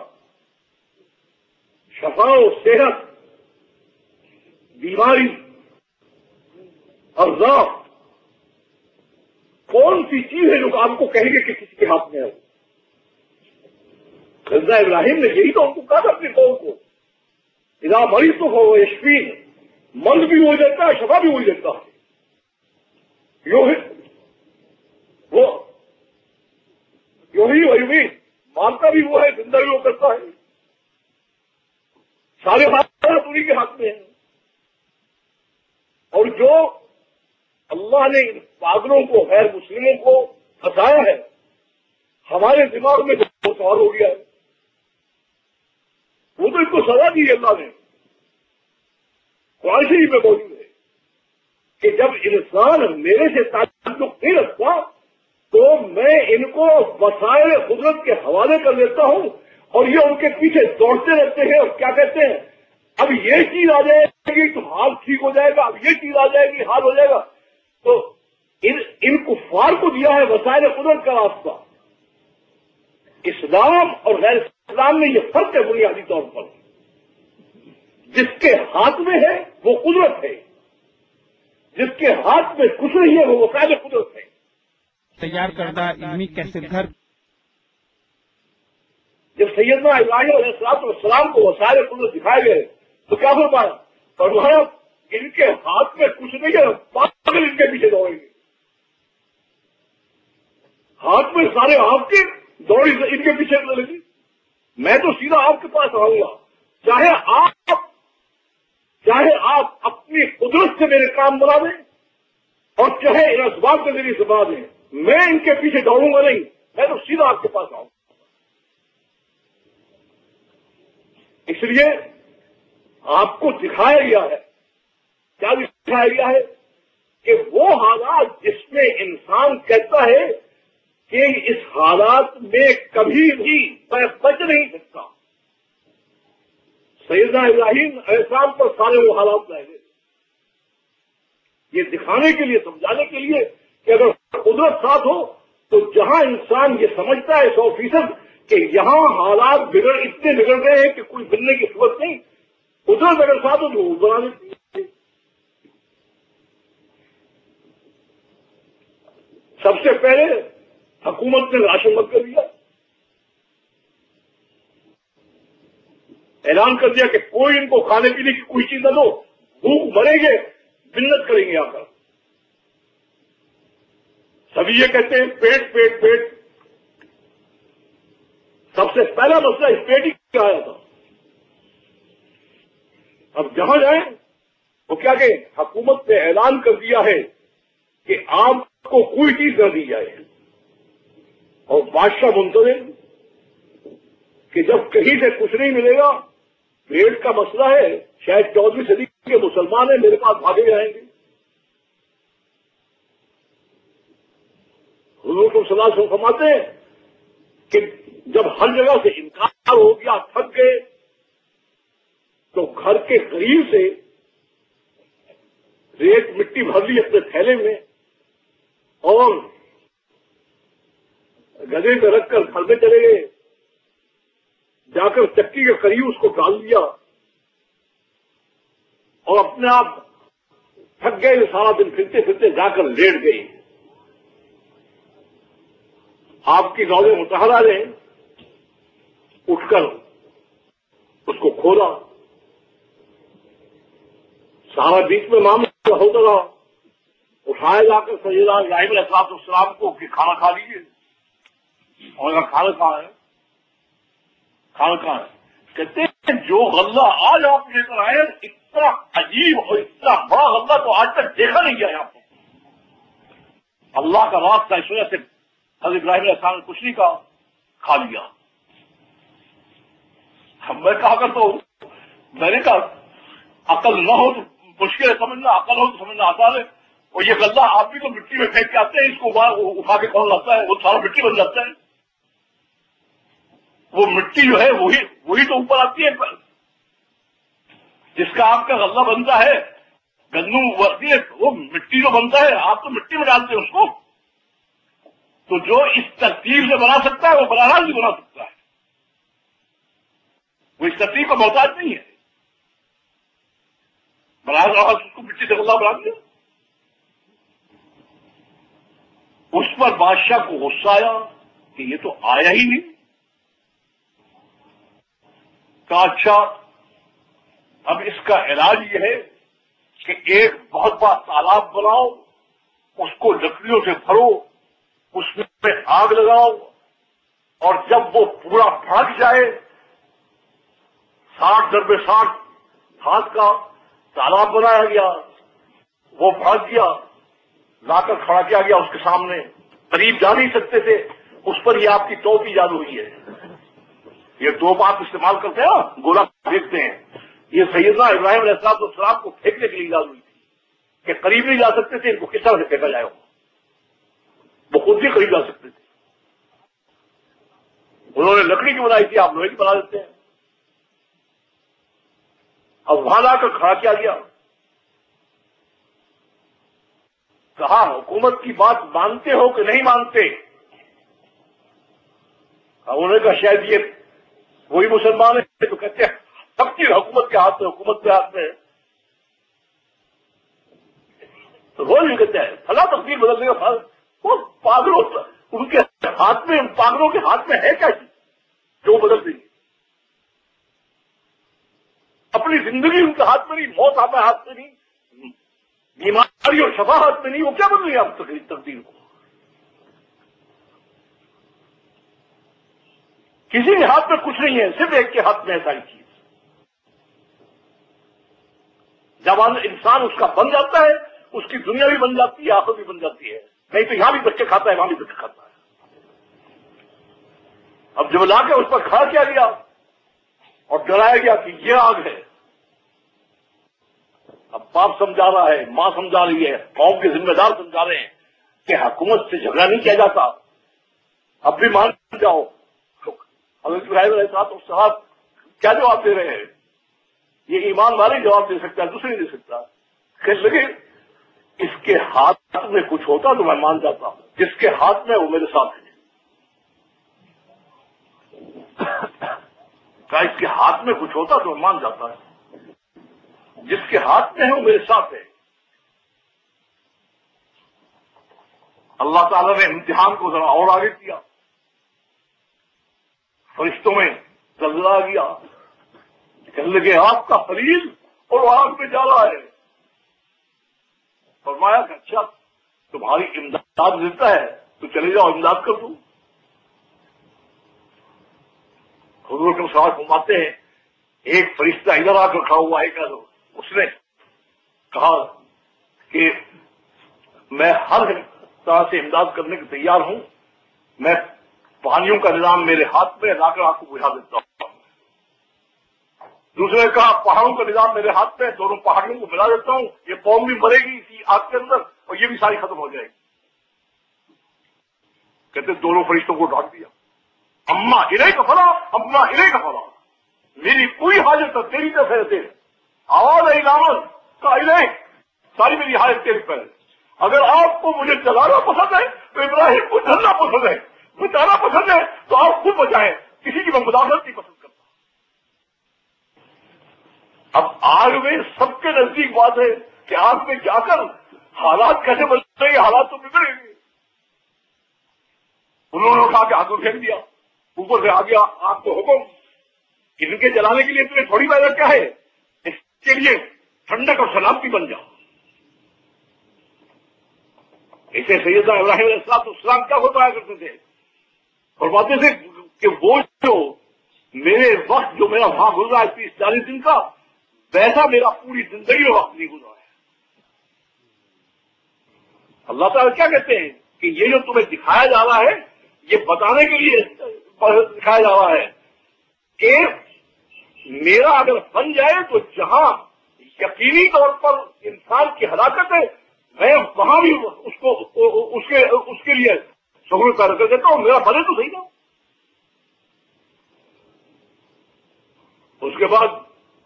شفا و صحت، بیماری، ارزاق، کون سی چیز ہے جو آپ کو کہیں گے کہ کسی کے ہاتھ میں ہے؟ خضر ابراہیم نے یہی تو ہم کو کہا تھا اپنی قوم کو، اذا مریض تو ہو یشفین، مرض بھی ہو جاتا ہے، شفا بھی ہو جاتا ہے، یوں ہی وہ یوں ہی وہی بھی مارتا بھی وہ ہے، زندہ بھی وہ کرتا ہے، سارے حالات انہیں کے ہاتھ میں ہیں۔ اور جو اللہ نے ان پاگلوں کو، غیر مسلموں کو پھنسایا ہے، ہمارے دماغ میں جو سوال ہو گیا ہے، وہ تو اس کو سزا دی ہے اللہ نے، قرآن شریف میں موجود ہے کہ جب انسان میرے سے تعلق نہیں رکھتا تو میں ان کو وسائل قدرت کے حوالے کر دیتا ہوں، اور یہ ان کے پیچھے دوڑتے رہتے ہیں، اور کیا کہتے ہیں، اب یہ چیز آ جائے گی تو حال ٹھیک ہو جائے گا، اب یہ چیز آ جائے گی حال ہو جائے گا۔ تو ان ان کفار کو دیا ہے وسائل قدرت کا راستہ۔ اسلام اور غیر اسلام میں یہ فرق ہے بنیادی طور پر، جس کے ہاتھ میں ہے وہ قدرت ہے، جس کے ہاتھ میں کچھ نہیں ہے وہ وسائل قدرت ہے۔ تیار کردہ علمی کیسٹ گھر جب سیدنا ابراہیم علیہ السلام کو وسائل قدرت دکھائے گئے تو کیا فرمایا؟ فرمایا ان کے ہاتھ میں کچھ نہیں ہے، پاگل ان کے پیچھے دوڑیں گے، ہاتھ میں سارے آپ کے دوڑی ان کے پیچھے لگے گی، میں تو سیدھا آپ کے پاس آؤں گا، چاہے آپ چاہے آپ اپنی قدرت سے میرے کام بنا دیں اور چاہے ان اسباب کے ذریعے سے بنا دیں، میں ان کے پیچھے دوڑوں گا نہیں، میں تو سیدھا آپ کے پاس آؤں گا۔ اس لیے آپ کو دکھایا گیا ہے، کیا دکھایا گیا ہے کہ وہ حالات جس میں انسان کہتا ہے کہ اس حالات میں کبھی بھی میں بچ نہیں سکتا، سیدنا ابراہیم علیہ السلام پر سارے وہ حالات لائے گئے، یہ دکھانے کے لیے، سمجھانے کے لیے کہ اگر قدرت ساتھ ہو تو جہاں انسان یہ سمجھتا ہے سو فیصد کہ یہاں حالات بگڑ اتنے بگڑ گئے ہیں کہ کوئی بننے کی صورت نہیں، قدرت اگر ساتھ ہو تو وہ بنا دیتی ہے۔ سب سے پہلے حکومت نے راشن بند کر دیا، اعلان کر دیا کہ کوئی ان کو کھانے پینے کی کوئی چیز نہ دو، بھوک مریں گے، منت کریں گے آ کر۔ سبھی یہ کہتے ہیں پیٹ پیٹ پیٹ، سب سے پہلا مسئلہ اس پیٹ ہی کا آیا تھا۔ اب جہاں جائیں وہ کیا کہ حکومت نے اعلان کر دیا ہے کہ آپ کو کوئی چیز نہ دی جائے، اور بادشاہ منتظر کہ جب کہیں سے کچھ نہیں ملے گا، پیٹ کا مسئلہ ہے، شاید چودہویں صدی کے مسلمان ہیں میرے پاس بھاگے جائیں گے۔ حضور صلی اللہ علیہ وسلم فرماتے ہیں کہ جب ہر جگہ سے انکار ہو گیا، تھک گئے، تو گھر کے قریب سے ریت مٹی بھر لی اپنے تھیلے میں اور گدے پہ رکھ کر گھر میں چلے گئے، جا کر چکی کے قریب اس کو ڈال دیا اور اپنے آپ تھک گئے، سارا دن پھرتے پھرتے جا کر لیٹ گئی۔ آپ کی زوجہ مطہرہ نے اٹھ کر اس کو کھولا، سارا بیچ میں معاملہ ہوتا رہا، اٹھایا جا کر سیدنا ابراہیم علیہ السلام کو کہ کھانا کھا لیجیے، اور کہا کھانا کہاں ہے، کھانا کہاں ہے؟ کہتے ہیں جو غلہ آج آپ لے کر آئے اتنا عجیب اور اتنا بڑا غلہ تو آج تک دیکھا نہیں گیا آپ کو۔ اللہ کا راستہ اس وجہ سے حضرت ابراہیم علیہ السلام نے کچھ نہیں کہا، کھا لیا۔ اب میں کہا کرتا ہوں، میں نے کہا عقل نہ ہو تو مشکل ہے سمجھنا، عقل ہو تو سمجھنا آسان ہے۔ اور یہ غلہ آپ بھی تو مٹی میں پھینک کے آتے ہیں، اس کو اٹھا کے کون لاتا ہے؟ وہ سارا مٹی بن جاتا ہے، وہ مٹی جو ہے وہی وہی تو اوپر آتی ہے، جس کا آپ کا غلہ بنتا ہے، گندم ورتی ہے، وہ مٹی جو بنتا ہے آپ تو مٹی میں ڈالتے ہیں اس کو۔ تو جو اس ترتیب سے بنا سکتا ہے وہ براہ راست بھی بنا سکتا ہے، وہ اس ترتیب کا محتاج نہیں ہے، براہ راست اس کو مٹی سے غلہ بنا دیا۔ اس پر بادشاہ کو غصہ آیا کہ یہ تو آیا ہی نہیں. کہا اچھا اب اس کا علاج یہ ہے کہ ایک بہت بڑا تالاب بناؤ, اس کو لکڑیوں سے بھرو, اس میں آگ لگاؤ, اور جب وہ پورا بھڑک جائے, ساٹھ دربے ساٹھ ہاتھ کا تالاب بنایا گیا, وہ بھڑک گیا, لا کر کھڑا کیا گیا اس کے سامنے. قریب جا نہیں سکتے تھے, اس پر یہ آپ کی توپ ایجاد ہوئی ہے. یہ توپ آپ استعمال کرتے ہیں نا, گولا پھینکتے ہیں, یہ سیدنا ابراہیم علیہ السلام السلام کو پھینکنے کے لیے ایجاد ہوئی تھی کہ قریب نہیں جا سکتے تھے, ان کو کس طرح سے پھینکا جائے گا. وہ خود بھی قریب جا سکتے تھے. انہوں نے لکڑی کی بنائی تھی, آپ لوہے کی بنا دیتے ہیں. اب وہاں لا کر کھڑا کیا گیا, کہا حکومت کی بات مانتے ہو کہ نہیں مانتے؟ اب انہوں نے کہا شاید یہ وہی مسلمان ہے تو کہتے ہیں سب چیز حکومت کے ہاتھ میں, حکومت کے ہاتھ میں. تو روز بھی کہتے ہیں فلاں تقدیر بدلنے کا وہ پاگلوں, ان کے ہاتھ میں, ان پاگلوں کے ہاتھ میں ہے کیا چیز جو بدل دیں گے؟ اپنی زندگی ان کے ہاتھ میں نہیں, موت آپ ہاتھ میں نہیں, بیماری اور شفا ہاتھ میں نہیں, وہ کیا بدلیں گے آپ تقدیر کو؟ کسی کے ہاتھ میں کچھ نہیں ہے, صرف ایک کے ہاتھ میں ہے ساری چیز. جب انسان اس کا بن جاتا ہے, اس کی دنیا بھی بن جاتی ہے, آخرت بھی بن جاتی ہے. نہیں تو یہاں بھی بچے کھاتا ہے, وہاں بھی بچے کھاتا ہے. اب جب لا کے اس پر کھڑا کیا گیا اور ڈرایا گیا کہ یہ آگ ہے, اب باپ سمجھا رہا ہے, ماں سمجھا رہی ہے, قوم کے ذمہ دار سمجھا رہے ہیں کہ حکومت سے جھگڑا نہیں کیا جاتا, اب بھی مان جاؤ. حضرت ابراہیم علیہ السلام صاحب کیا جواب دے رہے ہیں؟ یہ ایمان والا ہی جواب دے سکتا ہے, دوسرے نہیں دے سکتا. کہنے لگے اس کے ہاتھ میں کچھ ہوتا تو میں مان جاتا ہوں, جس کے ہاتھ میں وہ میرے ساتھ ہے. کہا اس کے ہاتھ میں کچھ ہوتا تو میں مان جاتا ہے, جس کے ہاتھ میں ہے وہ میرے ساتھ ہے. اللہ تعالیٰ نے امتحان کو ذرا اور آگے کیا, فرشتوں میں زلزلہ آ گیا. کہنے لگے آپ کا خلیل اور وہ آگ میں جا رہا ہے. فرمایا کہ اچھا تمہاری امداد دیتا ہے تو چلے جاؤ, امداد کر دوں. حضور کے ساتھ گھماتے ہیں, ایک فرشتہ ادھر آ کر کھڑا ہوا ہے, کہ اس نے کہا کہ میں ہر طرح سے امداد کرنے کے تیار ہوں, میں پانیوں کا نظام میرے ہاتھ میں لا کر آپ کو بجھا دیتا ہوں. دوسرے نے کہا پہاڑوں کا نظام میرے ہاتھ میں, دونوں پہاڑیوں کو ملا دیتا ہوں, یہ قوم بھی مرے گی اسی آگ کے اندر اور یہ بھی ساری ختم ہو جائے گی. کہتے دونوں فرشتوں کو ڈانٹ دیا, اما ہرے کا فلا, اما ہرے کا فلا, میری کوئی حاجت ہے تیری طرف ہے. آواز آئی نامن کا الہ, ساری میری حاجت تیری پر ہے. اگر آپ کو مجھے جلانا پسند ہے تو ابراہیم کو جلنا پسند ہے, بچانا پسند ہے تو آپ خود بچائیں, کسی کی میں مداخلت نہیں پسند کرتا. اب آگ میں سب کے نزدیک بات ہے کہ آگ میں جا کر حالات کیسے بدلیں گے, حالات تو بگڑیں گے. انہوں نے کہا کہ آگ کو پھینک دیا, اوپر سے آ گیا آگ کو حکم, ان کے جلانے کے لیے تمہیں تھوڑی محنت کیا ہے, اس کے لیے ٹھنڈک اور سلامتی بن جاؤ. ایسے سیدنا ابراہیم علیہ السلام السلام کیا فرمایا کرتے تھے, فرماتے تھے کہ وہ جو میرے وقت جو میرا وہاں گزرا ہے تیس چالیس دن کا, ویسا میرا پوری زندگی میں وقت نہیں گزرا ہے. اللہ تعالیٰ کیا کہتے ہیں کہ یہ جو تمہیں دکھایا جا رہا ہے یہ بتانے کے لیے دکھایا جا رہا ہے کہ میرا اگر بن جائے تو جہاں یقینی طور پر انسان کی ہلاکت ہے میں وہاں بھی اس کو اس کے اس کے لیے سہولت پیدا کر دیتا ہوں, میرا بنے تو صحیح نا. اس کے بعد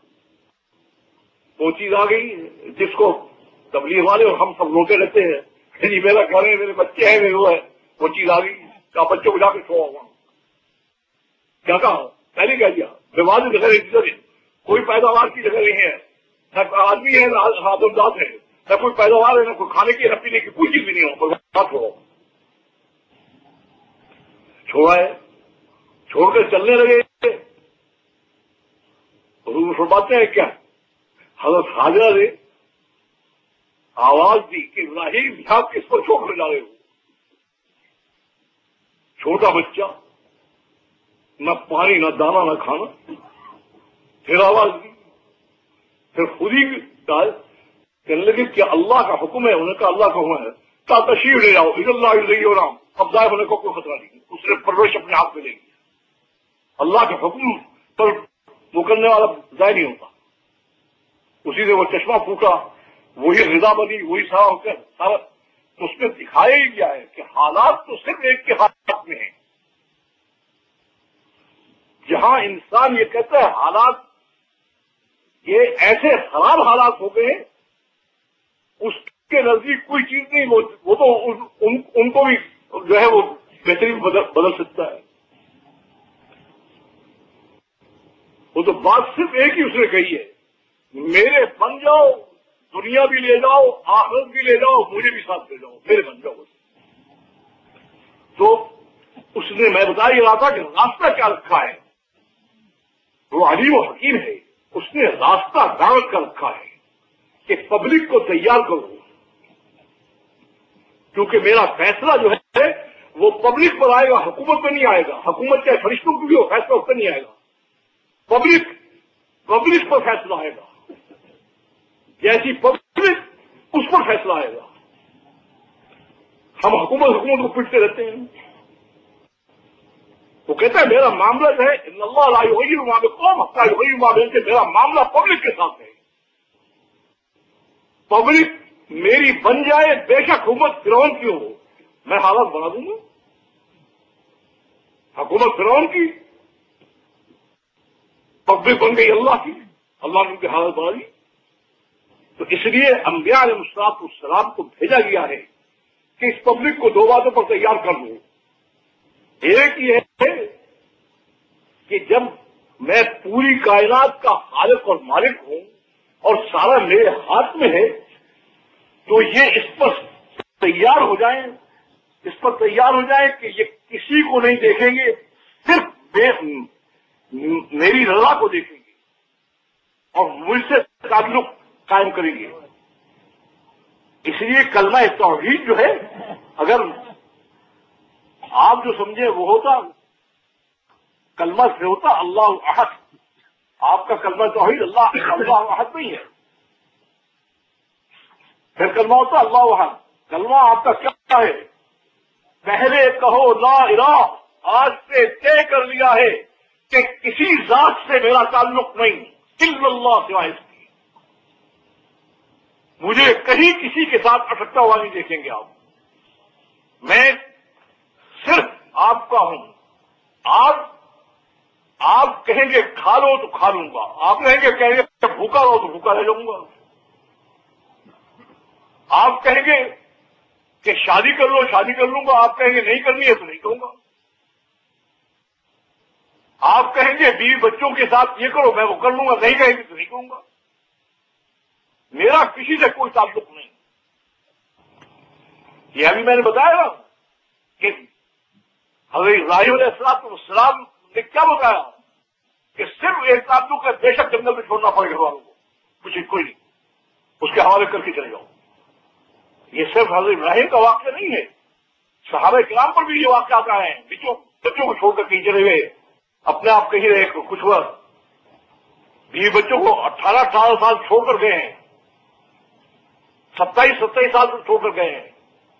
وہ چیز آ گئی جس کو تبلیغ والے اور ہم سب روکے رہتے ہیں, جی میرا گھر ہے, میرے بچے ہیں, میرے وہ ہے. وہ چیز آ گئی, کہا بچوں کو جا کے چھوڑا ہوا. کیا کہا, پہلے کہہ دیا بیواد جگہ ہے, کوئی پیداوار کی جگہ نہیں ہے, نہ آدمی ہے نہ آدمزاد ہے, نہ کوئی پیداوار ہے, نہ کوئی کھانے کی نہ پینے کی کوئی چیز بھی نہیں ہو, بات ہو. چھوڑائے، چھوڑ کر چلنے لگے. حضور فرماتے ہیں کیا حضرت حاجرہ نے آواز دی کہ ابراہیم یہاں کس کو چھوڑ کر جا رہے ہو؟ چھوٹا بچہ، نہ پانی نہ دانا نہ کھانا. پھر آواز دی، پھر خود ہی کہنے لگے کہ اللہ کا حکم ہے. انہوں نے کہا اللہ کا حکم ہے، کہا تشریف لے جاؤ، عید اللہ علیہ ہو رہا، اب ضائع ہونے کو کوئی خطرہ نہیں. اس نے پرورش اپنے ہاتھ میں لے لی. اللہ کے حکم پر وہ کرنے والا ضائع نہیں ہوتا. اسی سے وہ چشمہ پھوٹا، وہی غذا بنی، وہی سارا ہو کر سارا. اس میں دکھایا ہی گیا ہے کہ حالات تو صرف ایک کے ہاتھ میں ہیں. جہاں انسان یہ کہتا ہے حالات یہ ایسے خراب حالات ہو گئے، اس کے نزدیک کوئی چیز نہیں، وہ, وہ تو ان, ان, ان کو بھی جو ہے وہ بہترین بدل, بدل سکتا ہے. وہ تو بات صرف ایک ہی اس نے کہی ہے، میرے بن جاؤ، دنیا بھی لے جاؤ، آخرت بھی لے جاؤ، مجھے بھی ساتھ لے جاؤ، میرے بن جاؤ. تو اس نے میں بتا ہی رہا تھا کہ راستہ کیا رکھا ہے. وہ علیم و حکیم ہے، اس نے راستہ دعوت کر رکھا ہے کہ پبلک کو تیار کرو، کیونکہ میرا فیصلہ جو ہے وہ پبلک پر آئے گا، حکومت میں نہیں آئے گا. حکومت چاہے فرشتوں کو بھی ہو، فیصلہ اس پر نہیں آئے گا. پبلک پبلک پر فیصلہ آئے گا، جیسی پبلک اس پر فیصلہ آئے گا. ہم حکومت حکومت کو پٹتے رہتے ہیں. وہ کہتا ہے میرا معاملہ جو ہے ان اللہ لا یغیر ما بقوم حتی یغیروا ما بانفسہم، میرا معاملہ پبلک کے ساتھ ہے. پبلک میری بن جائے، بے شک حکومت فرعون کی ہو، میں حالت بنا دوں گا. حکومت فرعون کی، پبلک بن گئی اللہ کی، اللہ نے ان کی حالت بنا دی. تو اس لیے انبیاء علیہ الصلوۃ والسلام کو بھیجا گیا ہے کہ اس پبلک کو دو باتوں پر تیار کر لوں. ایک یہ ہے کہ جب میں پوری کائنات کا خالق اور مالک ہوں اور سارا میرے ہاتھ میں ہے، تو یہ اس پر تیار ہو جائیں، اس پر تیار ہو جائیں کہ یہ کسی کو نہیں دیکھیں گے، صرف میری رضا کو دیکھیں گے اور مجھ سے تعلق قائم کریں گے. اس لیے کلمہ توحید جو ہے، اگر آپ جو سمجھے وہ ہوتا، کلمہ سے ہوتا اللہ احد. آپ کا کلمہ توحید اللہ اللہ احد نہیں ہے. پھر کلمہ ہوتا اللہ احد. کلمہ آپ کا کیا ہے؟ پہلے کہو لا الہ، آج سے طے کر لیا ہے کہ کسی ذات سے میرا تعلق نہیں، الا اللہ سوائے اس کی. مجھے کہیں کسی کے ساتھ اٹکتا ہوا نہیں دیکھیں گے آپ. میں صرف آپ کا ہوں. آپ آپ کہیں گے کھا لو تو کھا لوں گا، آپ کہیں گے کہیں گے بھوکا رہو تو بھوکا رہ جاؤں گا. آپ کہیں گے کہ شادی کر لو شادی کر لوں گا، آپ کہیں گے نہیں کرنی ہے تو نہیں کروں گا. آپ کہیں گے بیوی بچوں کے ساتھ یہ کرو، میں وہ کر لوں گا، نہیں کہیں گے تو نہیں کروں گا. میرا کسی سے کوئی تعلق نہیں. یہ ابھی میں نے بتایا کہ حضرت ابراہیم علیہ السلام نے کیا بتایا کہ صرف ایک تعلق ہے، بے شک جنگل میں چھوڑنا پڑے گا والوں کو، کچھ کوئی نہیں، اس کے حوالے کر کے چلے جاؤ. یہ صرف حضرت ابراہیم کا واقعہ نہیں ہے، صحابہ کرام پر بھی یہ واقعات آئے ہیں. بچوں بچوں کو چھوڑ کر کہیں چلے گئے، اپنے آپ کہیں رہے، کچھ ہوا. بیوی بچوں کو اٹھارہ اٹھارہ سال چھوڑ کر گئے ہیں، ستائیس ستائیس سال تک چھوڑ کر گئے ہیں.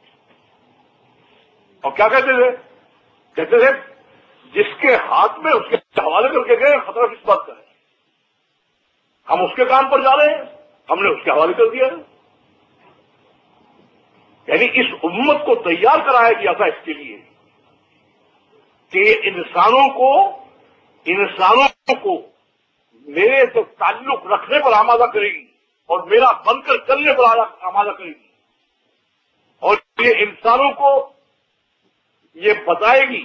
اور کیا کہتے تھے؟ کہتے تھے جس کے ہاتھ میں اس کے حوالے کر کے گئے، خطرہ کس بات کا ہے؟ ہم اس کے کام پر جا رہے ہیں، ہم نے اس کے حوالے کر دیا ہے. یعنی اس امت کو تیار کرایا گیا تھا اس کے لیے کہ انسانوں کو انسانوں کو میرے سے تعلق رکھنے پر آمادہ کرے گی اور میرا بن کر چلنے پر آمادہ کرے گی، اور یہ انسانوں کو یہ بتائے گی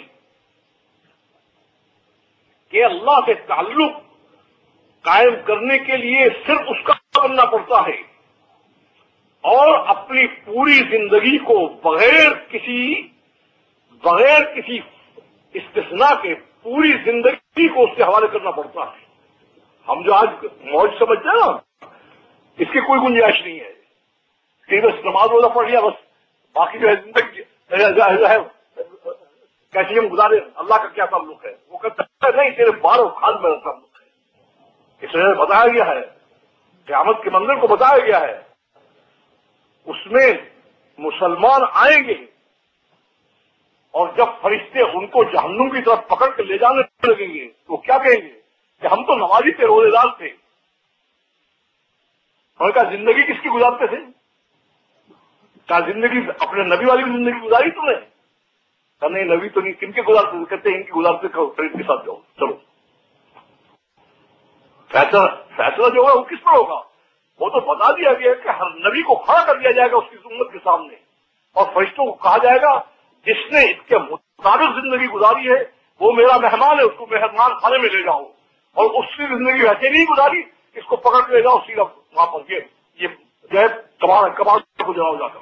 کہ اللہ سے تعلق قائم کرنے کے لیے صرف اس کا بننا پڑتا ہے، اور اپنی پوری زندگی کو بغیر کسی بغیر کسی استثناء کے پوری زندگی کو اس کے حوالے کرنا پڑتا ہے. ہم جو آج موج سمجھتے ہیں نا، اس کی کوئی گنجائش نہیں ہے کہ بس نماز روزہ پڑھ لیا بس باقی جو ہے زندگی جو ہے کیسے ہم گزارے، اللہ کا کیا تعلق ہے؟ وہ کہتا ہے نہیں، تیرے بار اور خان میں تعلق ہے. اس میں بتایا گیا ہے، قیامت کے منظر کو بتایا گیا ہے، اس میں مسلمان آئیں گے اور جب فرشتے ان کو جہنم کی طرف پکڑ کے لے جانے لگیں گے تو کیا کہیں گے کہ ہم تو نمازی تھے، روزے دار تھے. اور کہا زندگی کس کی گزارتے تھے؟ کہا زندگی اپنے نبی والی زندگی گزاری تم نے؟ کہا نہیں، نبی تو نہیں، کن کے گزارتے تھے؟ کہتے ہیں ان کی گزارتے فرشتے کے ساتھ جاؤ. چلو فیصلہ فیصلہ جو ہوگا وہ کس پر ہوگا؟ وہ تو بتا دیا گیا کہ ہر نبی کو کھڑا کر دیا جائے گا اس کی امت کے سامنے، اور فرشتوں کو کہا جائے گا جس نے اس کے مطابق زندگی گزاری ہے وہ میرا مہمان ہے، اس کو مہمان خانے میں لے جاؤ، اور اس کی زندگی ویسے نہیں گزاری اس کو پکڑ کے لے جاؤ سیدھا وہاں پر یہ یہ جو ہے کباڑ کباڑ کو جلاؤ جا کر.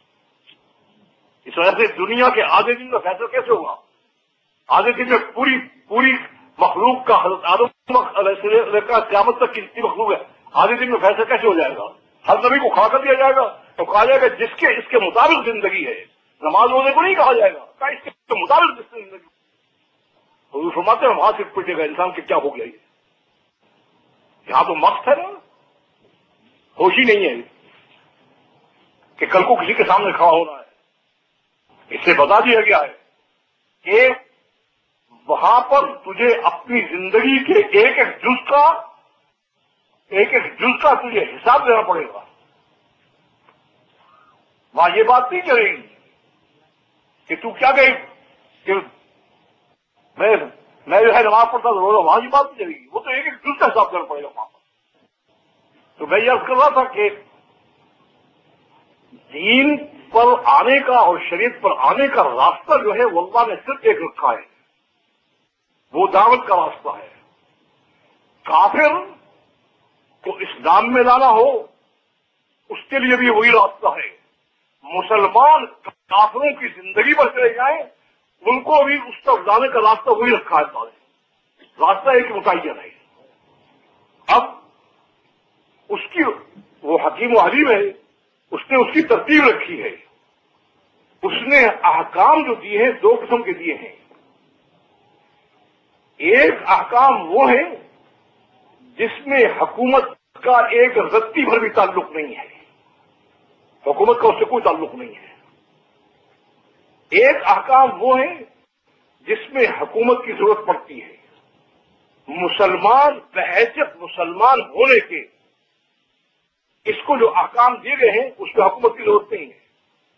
اس وجہ سے دنیا کے آدھے دن کا فیصلہ کیسے ہوگا؟ آدھے دن میں پوری پوری مخلوق کا حضرت آدم علیہ کا قیامت تک کی جتنی مخلوق ہے، آدھے دن میں فیصلہ کیسے ہو جائے گا؟ ہر نبی کو کھڑا کر دیا جائے گا تو کہا جائے گا جس کے اس کے مطابق زندگی ہے. نماز روزے کو نہیں کہا جائے گا، کہا اس کے مطابق جس کی زندگی. حضور فرماتے ہیں وہاں سے پوچھے گا انسان کہ کیا ہو گیا؟ یہ یہاں تو مست ہے نا، ہوش ہی نہیں ہے کہ کل کو کسی کے سامنے کھڑا ہونا ہے. اس سے بتا دیا گیا ہے کہ وہاں پر تجھے اپنی زندگی کے ایک ایک جز کا ایک ایک جز کا تجھے حساب دینا پڑے گا. وہاں یہ بات نہیں کرے گی کہ تو کیا کہے کہ میں میں جو ہے نماز پڑھتا تو روزہ، وہاں کی بات نہیں چلے گی. وہ تو ایک ایک جز کا حساب دینا پڑے گا وہاں پر. تو میں یہ عرض کر رہا تھا کہ دین پر آنے کا اور شریعت پر آنے کا راستہ جو ہے وہ اللہ نے صرف ایک رکھا ہے، وہ دعوت کا راستہ ہے. کافر کو اسلام میں لانا ہو اس کے لیے بھی وہی راستہ ہے. مسلمان کافروں کی زندگی پر چلے جائیں ان کو بھی اس طرف لانے کا راستہ وہی رکھا ہے. راستہ ایک متعین ہے. اب اس کی وہ حکیم و علیم ہے، اس نے اس کی ترتیب رکھی ہے. اس نے احکام جو دیے ہیں دو قسم کے دیے ہیں. ایک احکام وہ ہے جس میں حکومت کا ایک رتی بھر بھی تعلق نہیں ہے، حکومت کا اس سے کوئی تعلق نہیں ہے. ایک احکام وہ ہے جس میں حکومت کی ضرورت پڑتی ہے. مسلمان بحیثیت مسلمان ہونے کے اس کو جو احکام دیے گئے ہیں اس میں حکومت کی ضرورت نہیں ہے.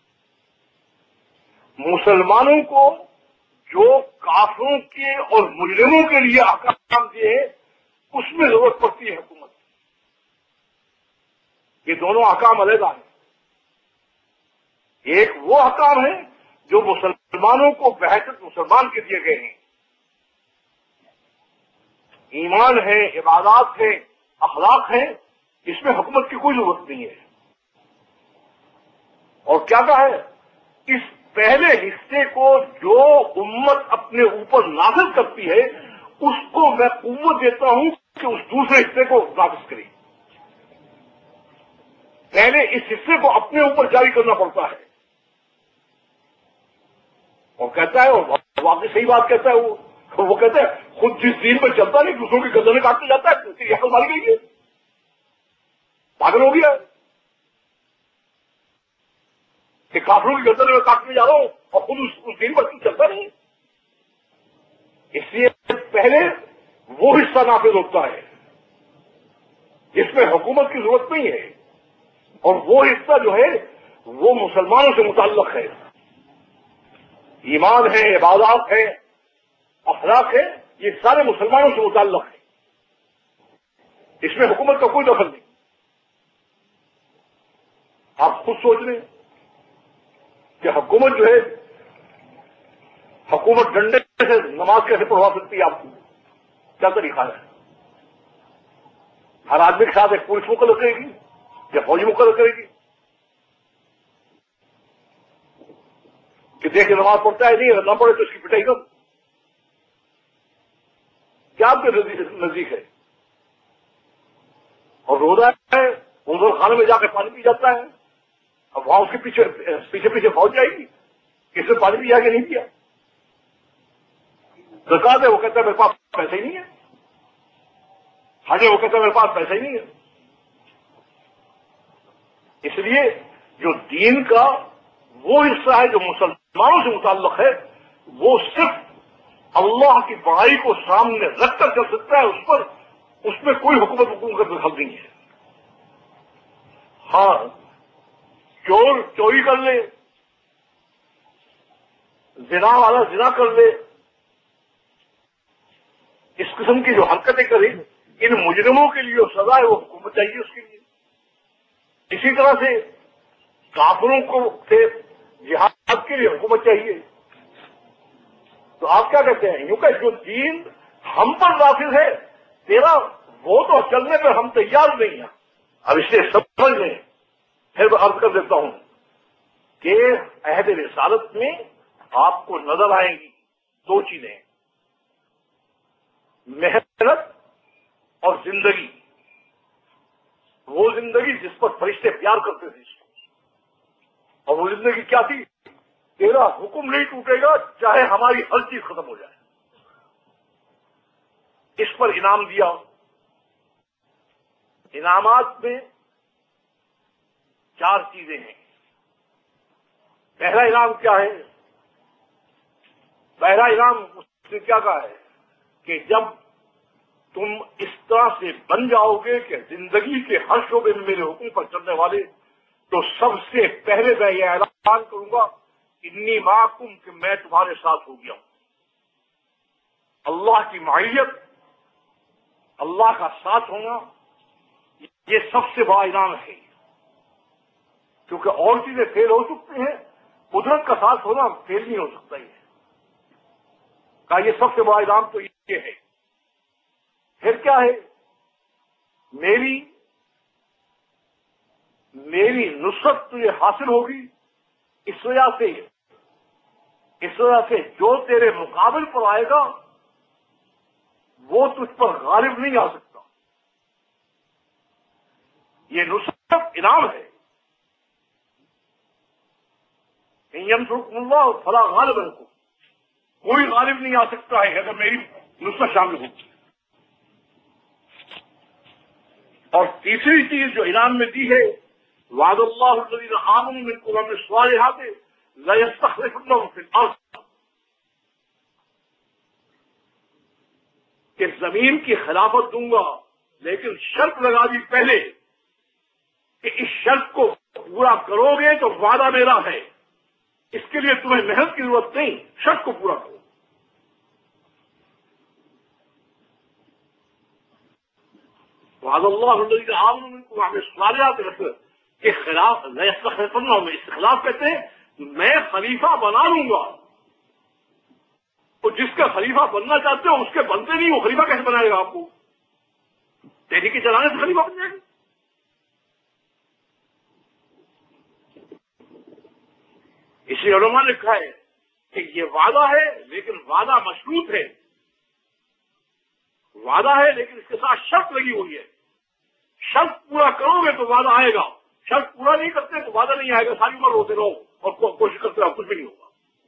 مسلمانوں کو جو کافروں کے اور مجرموں کے لیے احکام دیے ہیں اس میں ضرورت پڑتی ہے حکومت. یہ دونوں احکام علیحدہ ہیں. ایک وہ احکام ہے جو مسلمانوں کو بحیثیت مسلمان کے دیے گئے ہیں، ایمان ہے، عبادات ہے، اخلاق ہے، اس میں حکومت کی کوئی ضرورت نہیں ہے. اور کیا کہا ہے؟ اس پہلے حصے کو جو امت اپنے اوپر نافذ کرتی ہے اس کو میں قوت دیتا ہوں کہ اس دوسرے حصے کو نافذ کرے. پہلے اس حصے کو اپنے اوپر جاری کرنا پڑتا ہے. اور کہتا ہے، اور واقعی صحیح بات کہتا ہے، وہ وہ کہتا ہے خود جس دین پہ چلتا نہیں دوسروں کی گردنیں کاٹنے جاتا ہے اس کی عقل ماری گئی ہے، پاگل ہو گیا ہے کہ کافروں کی گردنیں میں کاٹنے جا رہا ہوں اور خود اس, اس دین پر چلتا نہیں. اس لیے پہلے وہ حصہ نافذ ہوتا ہے جس میں حکومت کی ضرورت نہیں ہے، اور وہ حصہ جو ہے وہ مسلمانوں سے متعلق ہے. ایمان ہے، عبادات ہے، اخلاق ہے، یہ سارے مسلمانوں سے متعلق ہے. اس میں حکومت کا کوئی دخل نہیں. آپ خود سوچ لیں کہ حکومت جو ہے حکومت ڈنڈے سے نماز کیسے پڑھوا سکتی ہے؟ آپ کو کیا طریقہ ہے؟ ہر آدمی کے ساتھ ایک پولیس مقرر کرے گی یا فوجی مقرر کرے گی کہ دیکھ نماز پڑھتا ہے نہیں، نہ پڑھے تو اس کی پٹائی کر. آپ کے نزدیک ہے اور روزہ ہے غسل خانے میں جا کے پانی پی جاتا ہے، اب وہاں اس کے پیچھے پیچھے پیچھے پہنچ جائے گی کس نے پانی پیا کہ نہیں پیا؟ زکات ہے وہ کہتا ہے میرے پاس پیسے ہی نہیں ہے، حج ہے وہ کہتا ہے میرے پاس پیسے ہی نہیں ہے۔ اس لیے جو دین کا وہ حصہ ہے جو مسلمانوں سے متعلق ہے وہ صرف اللہ کی بڑائی کو سامنے رکھ کر کر سکتا ہے، اس پر اس میں کوئی حکومت حکومت کا دخل نہیں ہے۔ ہاں چور چوری کر لے، زنا والا زنا کر لے، اس قسم کی جو حرکتیں کریں ان مجرموں کے لیے سزا ہے وہ حکومت چاہیے اس کے لیے۔ اسی طرح سے کافروں کو سے جہاد کے لیے حکومت چاہیے۔ تو آپ کیا کہتے ہیں؟ یوں کہ جو دین ہم پر نافذ ہے تیرا وہ تو چلنے پہ ہم تیار نہیں ہیں۔ اب اس سے سمجھ لیں، پھر میں عرض کر دیتا ہوں کہ عہد رسالت میں آپ کو نظر آئیں گی دو چیزیں، محنت اور زندگی، وہ زندگی جس پر فرشتے پیار کرتے تھے، اور وہ زندگی کیا تھی؟ تیرا حکم نہیں ٹوٹے گا چاہے ہماری ہر چیز ختم ہو جائے۔ اس پر انعام دیا۔ انعامات میں چار چیزیں ہیں۔ پہلا انعام کیا ہے؟ پہلا انعام اس نے کیا کہا ہے کہ جب تم اس طرح سے بن جاؤ گے کہ زندگی کے ہر شعبے میں میرے حکم پر چلنے والے، تو سب سے پہلے میں یہ اعلان کروں گا انی معکم کہ میں تمہارے ساتھ ہو گیا ہوں۔ اللہ کی معیت، اللہ کا ساتھ ہونا، یہ سب سے بڑا انعام ہے، کیونکہ اور چیزیں فیل ہو سکتی ہیں، قدرت کا ساتھ ہونا فیل نہیں ہو سکتا ہے۔ کہ یہ سب سے بڑا انعام تو یہ ہے۔ پھر کیا ہے؟ میری میری نصرت تجھے حاصل ہوگی، اس وجہ سے اس وجہ سے جو تیرے مقابل پر آئے گا وہ تجھ پر غالب نہیں آ سکتا۔ یہ نصرت انعام ہے۔ ان ینصرکم اللہ فلا غالب لکم، کوئی غالب نہیں آ سکتا ہے اگر میری نصرت شامل ہوگی۔ اور تیسری چیز جو انعام میں دی ہے، وعد اللہ الذین آمنوا منکم وعملوا الصالحات لیستخلفنہم فی الارض، کہ زمین کی خلافت دوں گا، لیکن شرط لگا دی پہلے کہ اس شرط کو پورا کرو گے تو وعدہ میرا ہے، اس کے لیے تمہیں محنت کی ضرورت نہیں، شرط کو پورا کرو۔ وعد اللہ الذین آمنوا منکم وعملوا الصالحات کے خلاف لیستخلفنہم، استخلاف کہتے ہیں میں خلیفہ بنا لوں گا۔ تو جس کا خلیفہ بننا چاہتے ہو اس کے بنتے نہیں، وہ خلیفہ کیسے بنائے گا آپ کو؟ تحریک چلانے سے خلیفہ بن جائے گا؟ اس لیے علماء نے لکھا ہے کہ یہ وعدہ ہے لیکن وعدہ مشروط ہے، وعدہ ہے لیکن اس کے ساتھ شرط لگی ہوئی ہے۔ شرط پورا کرو گے تو وعدہ آئے گا، شرط پورا نہیں کرتے تو وعدہ نہیں آئے گا، ساری عمر روتے رہو اور کوشش کرتے رہو، کچھ بھی نہیں ہوگا۔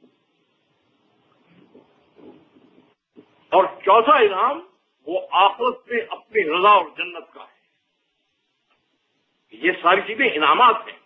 اور چوتھا انعام وہ آخرت میں اپنی رضا اور جنت کا ہے۔ یہ ساری چیزیں انعامات ہیں،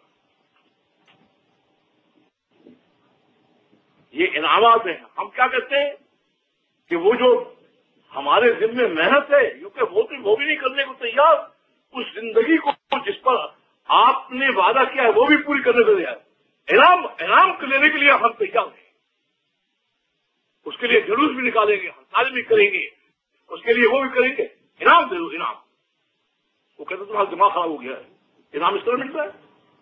یہ انعامات ہیں۔ ہم کیا کہتے ہیں کہ وہ جو ہمارے ذمہ محنت ہے، کیونکہ وہ تو وہ بھی نہیں کرنے کو تیار، اس زندگی کو جس پر آپ نے وعدہ کیا ہے وہ بھی پوری کرنے کو تیار، انعام انعام لینے کے لیے ہم تیار ہیں۔ اس کے لیے جلوس بھی نکالیں گے، ہڑتال بھی کریں گے، اس کے لیے وہ بھی کریں گے، انعام دے دو انعام۔ وہ کہتے تمہارا دماغ خراب ہو گیا ہے، انعام اس طرح ملتا ہے۔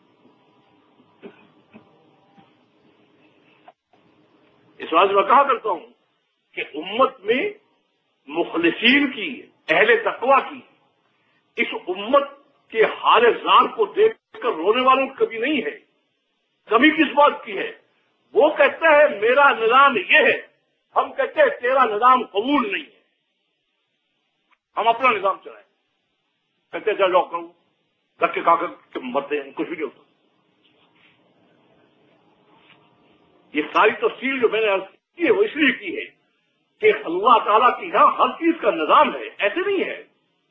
اس وجہ سے میں کہا کرتا ہوں کہ امت میں مخلصین کی، اہل تقویٰ کی، اس امت کے حال زار کو دیکھ کر رونے والوں کی کمی نہیں ہے۔ کمی کس بات کی ہے؟ وہ کہتا ہے میرا نظام یہ ہے، ہم کہتے ہیں تیرا نظام قبول نہیں ہے۔ ہم اپنا نظام چلائیں. کہتے جا جاؤ کروں دھکے کھا کر مرتے ہیں, کچھ بھی نہیں ہوتا. یہ ساری تفصیل جو میں نے عرض کی ہے وہ اس لیے کی ہے کہ اللہ تعالیٰ کی یہاں ہر چیز کا نظام ہے. ایسے نہیں ہے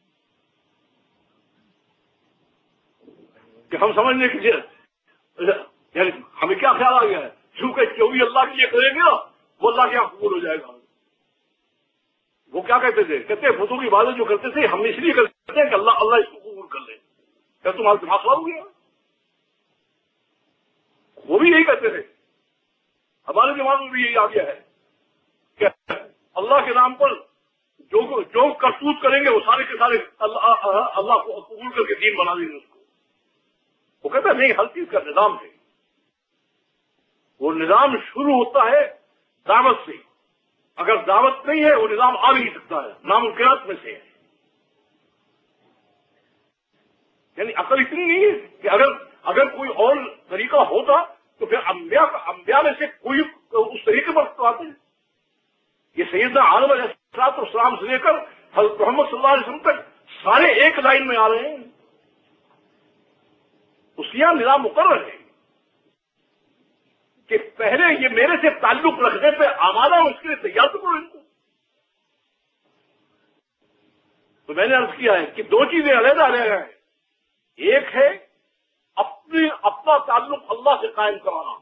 کہ ہم سمجھ لیں کہ یعنی ہمیں کیا خیال آ گیا ہے کیونکہ جو بھی اللہ کے لیے کریں گے نا وہ اللہ کے یہاں قبول ہو جائے گا. وہ کیا کہتے تھے؟ کہتے ہیں بتوں کی عبادت جو کرتے تھے ہم اس لیے کرتے ہیں کہ اللہ اللہ اس کو قبول کر لے. کیا تمہارا دماغ خراب ہو گیا؟ وہ بھی یہی کہتے تھے. ہمارے دماغ میں بھی یہی آ گیا ہے کہ اللہ کے نام پر جو جو کرتوت کریں گے وہ سارے کے سارے اللہ اللہ کو قبول کر کے دین بنا دیں گے اس کو. وہ کہتا ہے نہیں, ہر چیز کا نظام ہے. وہ نظام شروع ہوتا ہے دعوت سے. اگر دعوت نہیں ہے وہ نظام آ نہیں سکتا ہے, ناممکنات میں سے ہے. یعنی عقل اتنی نہیں ہے کہ اگر اگر کوئی اور طریقہ ہوتا تو پھر انبیاء انبیاء میں سے کوئی اس طریقے پر تو آتے ہیں. یہ سیدنا آدم علیہ السلام سے لے کر حضرت محمد صلی اللہ علیہ وسلم تک سارے ایک لائن میں آ رہے ہیں. اس کے یہاں نظام مقرر ہے کہ پہلے یہ میرے سے تعلق رکھنے پہ آمادہ ہوں, اس کے لیے تیار تو کرو ان کو. تو میں نے عرض کیا ہے کہ دو چیزیں علیحدہ علیحدہ ہیں. ایک ہے اپنی اپنا تعلق اللہ سے قائم کرانا.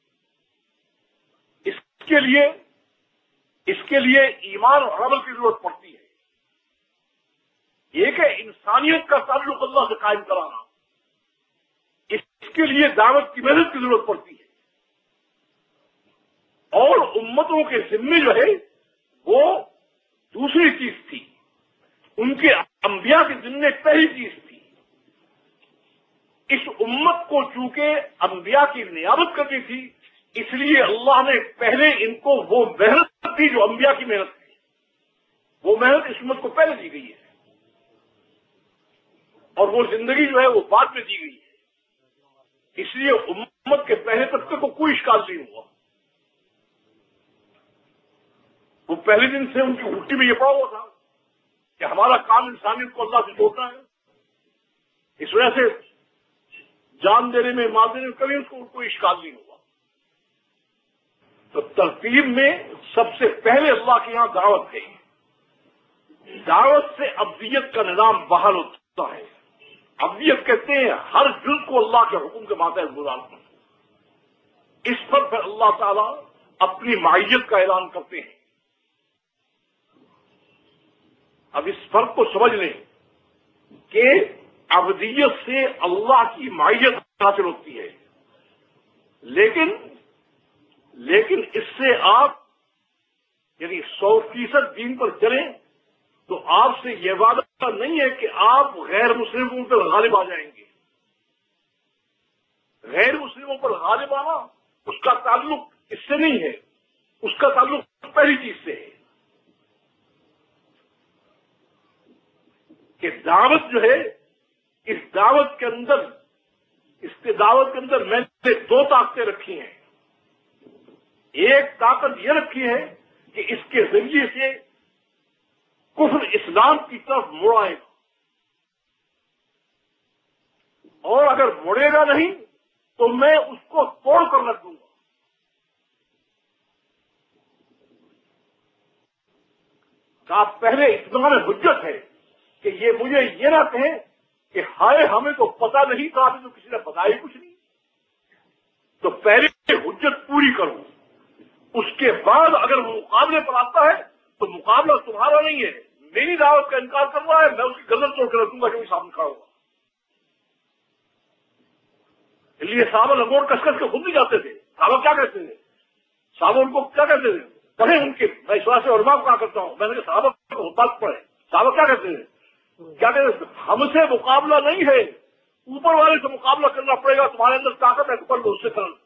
اس کے لیے اس کے لیے ایمان اور عمل کی ضرورت پڑتی ہے. ایک ہے انسانیت کا تعلق اللہ سے قائم کرانا. اس کے لیے دعوت کی محنت کی ضرورت پڑتی ہے. اور امتوں کے ذمے جو ہے وہ دوسری چیز تھی. ان کے انبیاء کے ذمے پہلی چیز تھی. اس امت کو چونکہ انبیاء کی نیابت کرنی تھی اس لیے اللہ نے پہلے ان کو وہ محنت دی جو انبیاء کی محنت تھی. وہ محنت اس امت کو پہلے دی گئی ہے اور وہ زندگی جو ہے وہ بعد میں دی گئی ہے. اس لیے امت کے پہلے طبقے کو کوئی اشکال نہیں ہوا. وہ پہلے دن سے ان کی گھٹی میں یہ پڑا ہوا تھا کہ ہمارا کام انسانیت کو اللہ سے جوڑنا ہے. اس وجہ سے جان دینے میں مال دینے میں کبھی اس کو کوئی اشکال نہیں ہوا. تو ترتیب میں سب سے پہلے اللہ کے یہاں دعوت ہے. دعوت سے ابدیت کا نظام بحال ہوتا ہے. ابدیت کہتے ہیں ہر جز کو اللہ کے حکم کے ماتحت گزارنا. اس پر پھر اللہ تعالیٰ اپنی معیت کا اعلان کرتے ہیں. اب اس فرق کو سمجھ لیں کہ ابدیت سے اللہ کی معیت حاصل ہوتی ہے, لیکن لیکن اس سے آپ یعنی سو فیصد دین پر چلیں تو آپ سے یہ وعدہ نہیں ہے کہ آپ غیر مسلموں پر غالب آ جائیں گے. غیر مسلموں پر غالب آنا اس کا تعلق اس سے نہیں ہے, اس کا تعلق پہلی چیز سے ہے کہ دعوت جو ہے اس دعوت کے اندر اس کے دعوت کے اندر میں نے دو طاقتیں رکھی ہیں. ایک طاقت یہ رکھی ہے کہ اس کے ذریعے سے کفر اسلام کی طرف مڑائے گا, اور اگر مڑے گا نہیں تو میں اس کو توڑ کر رکھ دوں گا. کا پہلے اطمینان حجت ہے کہ یہ مجھے یہ نہ کہیں کہ ہائے ہمیں تو پتا نہیں تھا, ابھی تو کسی نے بتایا ہی کچھ نہیں. تو پہلے حجت پوری کروں, اس کے بعد اگر وہ مقابلے پر آتا ہے تو مقابلہ تمہارا نہیں ہے, میری دعوت کا انکار کر رہا ہے, میں اس کی گردن توڑ کر رکھوں گا جو سامنے کھڑا ہوگا. اس لیے صحابہ لنگوٹ کس کس کے خود نہیں جاتے تھے. صحابہ کیا کہتے تھے؟ صحابہ ان کو کیا کہتے تھے؟ پڑھیں ان کے, میں اس واسطے علماء کو کہا کرتا ہوں, میں نے کہا صحابہ کو بات پڑھے. صحابہ کیا کہتے ہیں؟ کیا کہتے ہیں؟ ہم سے مقابلہ نہیں ہے, اوپر والے سے مقابلہ کرنا پڑے گا. تمہارے اندر طاقت ہے اوپر اس سے کرنا.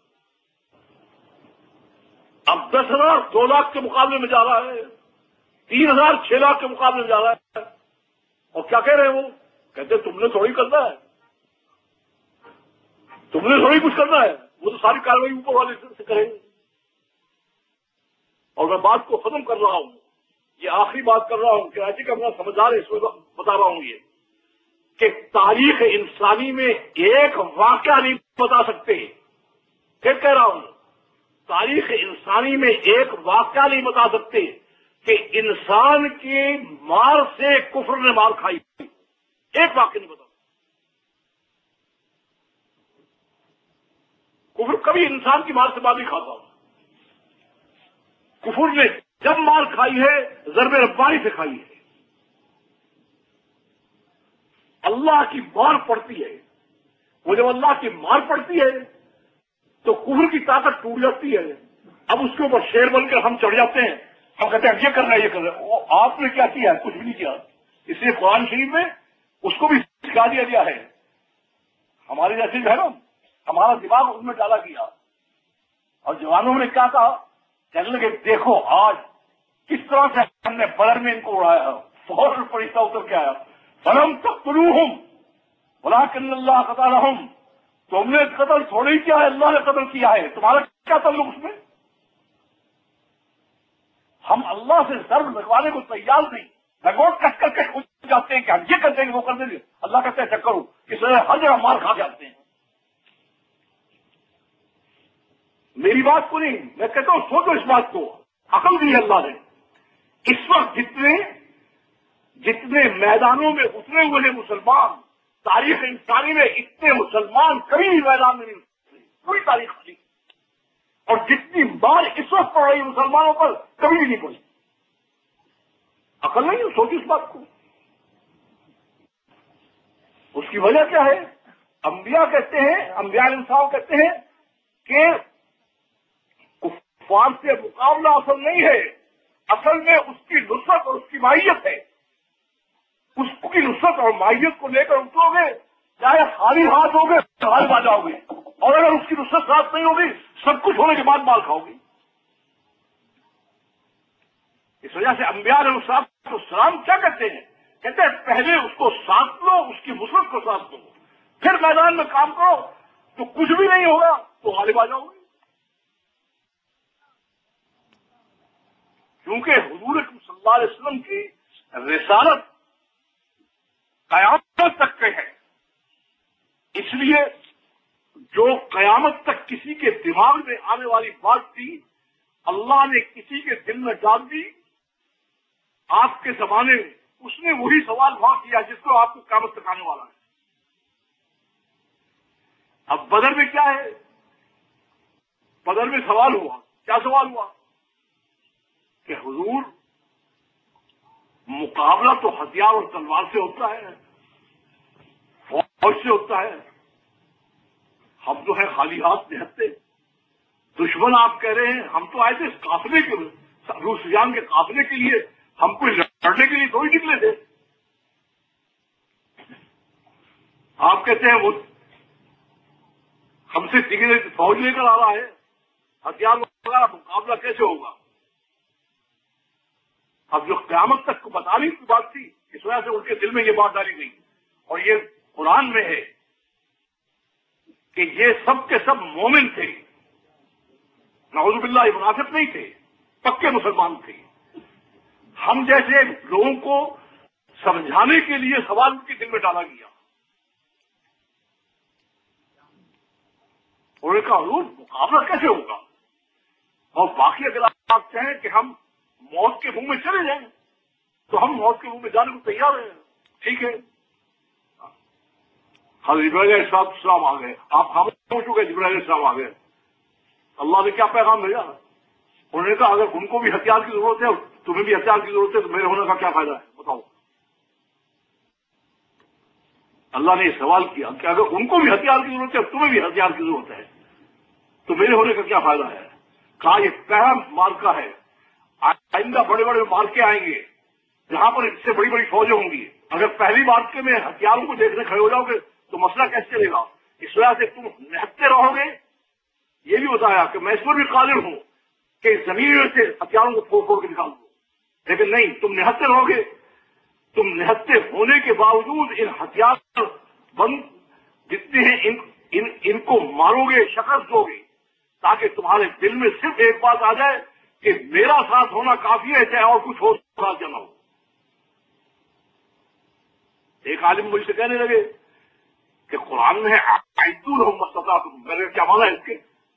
اب دس ہزار دو لاکھ کے مقابلے میں جا رہا ہے, تین ہزار چھ لاکھ کے مقابلے میں جا رہا ہے, اور کیا کہہ رہے ہیں وہ؟ کہتے تم نے تھوڑی کرنا ہے, تم نے تھوڑی کچھ کرنا ہے, وہ تو ساری کاروائی اوپر والے سے کریں گے. اور میں بات کو ختم کر رہا ہوں. یہ آخری بات کر رہا ہوں، کراچی کا اپنا سمجھدار ہے، اس میں بتا رہا ہوں یہ کہ تاریخ انسانی میں ایک واقعہ نہیں بتا سکتے، پھر کہہ رہا ہوں تاریخ انسانی میں ایک واقعہ نہیں بتا سکتے کہ انسان کی مار سے کفر نے مار کھائی، ایک واقعہ نہیں بتا سکتے۔ کفر کبھی انسان کی مار سے مار نہیں کھاتا، کفر نے جب مار کھائی ہے ضرب ربانی سے کھائی ہے، اللہ کی مار پڑتی ہے، وہ جب اللہ کی مار پڑتی ہے تو کفر کی طاقت ٹوٹ جاتی ہے، اب اس کے اوپر شیر بن کر ہم چڑھ جاتے ہیں، ہم کہتے ہیں یہ کر رہے ہیں یہ کر رہے ہیں، وہ آپ نے کیا کیا ہے؟ کچھ بھی نہیں کیا۔ اس لیے قرآن شریف میں اس کو بھی سکھا دیا گیا ہے، ہماری جیسی ہے نا، ہمارا دماغ اس میں ڈالا گیا، اور جوانوں نے کیا کہا؟ کہنے لگے دیکھو آج کس طرح سے ہم نے بدر میں ان کو اڑایا، فوراً فرشتہ اتر کے آیا، فلم تقتلوہم ولکن اللہ قتلہم، تم نے قتل تھوڑی کیا ہے، اللہ نے قتل کیا ہے، تمہارا کیا تعلق اس میں؟ ہم اللہ سے ضرب لگوانے کو تیار نہیں، لگوٹ کٹ کر کے خود جاتے ہیں کہ ہم یہ کر دیں گے وہ کر دیں گے، اللہ کہتے ہیں چکر ہو، اس طرح ہر جگہ مار کھا جاتے ہیں۔ میری بات کو نہیں، میں کہتا ہوں سوچو اس بات کو، عقل دی ہے اللہ نے۔ اس وقت جتنے جتنے میدانوں میں اترے ہوئے ہیں مسلمان، تاریخ انسانی میں اتنے مسلمان کبھی بھی میدان میں نہیں اترے، پوری تاریخ خالی، اور جتنی بار اس وقت پڑ رہی مسلمانوں پر کبھی بھی نہیں پڑی۔ عقل نہیں، سوچو اس بات کو۔ اس کی وجہ کیا ہے؟ انبیاء کہتے ہیں، انبیاء علیہ السلام کہتے ہیں کہ کفار سے مقابلہ اصل نہیں ہے، اصل میں اس کی نصرت اور اس کی مائیت ہے۔ اس کی نصرت اور مائیت کو لے کر اترو گے، چاہے خالی ہاتھ ہوگے غالب آ جاؤ گے، اور اگر اس کی نصرت ساتھ نہیں ہوگی سب کچھ ہونے کے بعد مال کھاؤ گے۔ اس وجہ سے انبیاء علیہ السلام کیا کہتے ہیں؟ کہتے ہیں پہلے اس کو ساتھ لو، اس کی نصرت کو ساتھ لو، پھر میدان میں کام کرو، تو کچھ بھی نہیں ہوگا تو غالب آ جاؤ گے۔ کیونکہ حضور صلی اللہ علیہ وسلم کی رسالت قیامت تک کے ہے، اس لیے جو قیامت تک کسی کے دماغ میں آنے والی بات تھی اللہ نے کسی کے دل میں ڈال دی، آپ کے زمانے میں اس نے وہی سوال وہاں کیا جس کو آپ کو قیامت تک آنے والا ہے۔ اب بدر میں کیا ہے؟ بدر میں سوال ہوا، کیا سوال ہوا؟ کہ حضور مقابلہ تو ہتھیار اور تلوار سے ہوتا ہے، فوج سے ہوتا ہے، ہم تو ہیں خالی ہاتھ نہتے، دشمن آپ کہہ رہے ہیں، ہم تو آئے تھے قافلے کے روسیان کے قافلے کے لیے، ہم کوئی لڑنے کے لیے تھوڑی نکلے تھے۔ آپ کہتے ہیں وہ ہم سے تیرے فوج لے کر آ رہا ہے، ہتھیار وغیرہ، مقابلہ کیسے ہوگا؟ اب جو قیامت تک کو بتانے کی بات تھی اس وجہ سے ان کے دل میں یہ بات ڈالی گئی، اور یہ قرآن میں ہے کہ یہ سب کے سب مومن تھے، نعوذ باللہ یہ منافق نہیں تھے، پکے مسلمان تھے۔ ہم جیسے لوگوں کو سمجھانے کے لیے سوال ان کے دل میں ڈالا گیا، انہوں نے کہا حضور مقابلہ کیسے ہوگا؟ اور باقی اگر آپ کہیں کہ ہم موت کے منہ میں چلے جائیں تو ہم موت کے منہ میں جانے کو تیار ہیں، ٹھیک ہے۔ حضرت جبرائیل علیہ السلام آ گئے، آپ خاموش ہو چکے، جبرائیل علیہ السلام آ گئے، اللہ نے کیا پیغام بھیجا؟ انہوں نے کہا اگر ان کو بھی ہتھیار کی ضرورت ہے تمہیں بھی ہتھیار کی ضرورت ہے تو میرے ہونے کا کیا فائدہ ہے بتاؤ؟ اللہ نے یہ سوال کیا کہ اگر ان کو بھی ہتھیار کی ضرورت ہے تمہیں بھی ہتھیار کی ضرورت ہے تو میرے ہونے کا کیا فائدہ ہے؟ کہا یہ پہلا مارکا ہے، آئندہ بڑے بڑے مارکے آئیں گے جہاں پر اس سے بڑی بڑی فوجیں ہوں گی، اگر پہلی مارکے میں ہتھیاروں کو دیکھنے کھڑے ہو جاؤ گے تو مسئلہ کیسے چلے گا؟ اس وجہ سے تم نہتے رہو گے۔ یہ بھی بتایا کہ میں اس پر بھی قادر ہوں کہ زمین میں سے ہتھیاروں کو پھوڑ پھوڑ کے نکال دو، لیکن نہیں، تم نہتے رہو گے، تم نہتے ہونے کے باوجود ان ہتھیار بند جتنے ہیں ان ان, ان کو مارو گے، شکست دو گے، تاکہ تمہارے دل میں صرف ایک بات آ جائے کہ میرا ساتھ ہونا کافی ہے، چاہے اور کچھ ہو۔ راضیہ نہ ہو. ایک عالم مجھ سے کہنے لگے کہ قرآن میں ہے اعدوا لهم ما استطعتم. میں نے کیا مانا ہے اس کے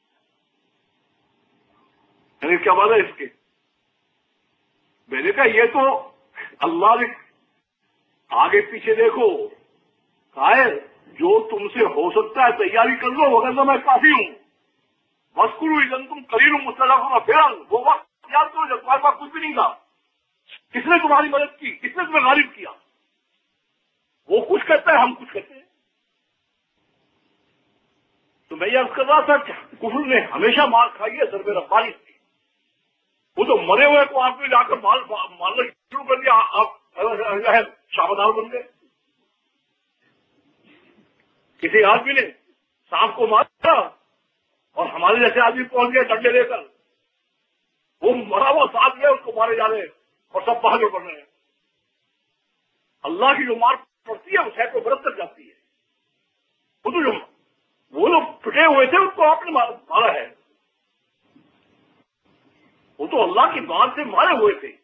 میں نے کیا مانا ہے اس کے میں نے کہا یہ تو اللہ نے آگے پیچھے دیکھو کہا ہے جو تم سے ہو سکتا ہے تیاری کر لو وغیرہ میں کافی ہوں. بس کرو ادھر تم قلیل مستضعفون پھر وہ وقت یاد کرو جب تمہارے پاس کچھ بھی نہیں تھا. کس نے تمہاری مدد کی؟ کس نے تمہیں غالب کیا؟ وہ کچھ کہتا ہے ہم کچھ کہتے ہیں. تو میں یہ عرض کر رہا تھا کہ کفر نے ہمیشہ مار کھائی ہے ضرب ربانی سے. وہ تو مرے ہوئے کو آپ نے جا کر مال مارنا شروع کر دیا. آپ شاہدار بن گئے. کسی آدمی نے سانپ کو مارا اور ہمارے جیسے آدمی پہنچ گئے ڈنڈے لے کر. وہ مرا ہوا سانپ ہے اس کو مارے جا رہے ہیں اور سب بہادر بن رہے ہیں. اللہ کی جو مار پڑتی ہے وہ سینکڑوں برس تک جاتی ہے. وہ تو جو وہ لوگ پٹے ہوئے تھے ان کو آپ نے مارا ہے. وہ تو اللہ کی بات سے مارے ہوئے تھے.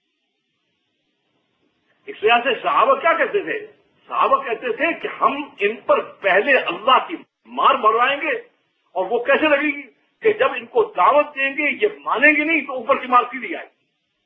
اس وجہ سے صحابہ کیا کہتے تھے؟ صحابہ کہتے تھے کہ ہم ان پر پہلے اللہ کی مار مروائیں گے. اور وہ کیسے لگے گی کہ جب ان کو دعوت دیں گے یہ مانیں گے نہیں تو اوپر کی مار سیدھی آئے گی.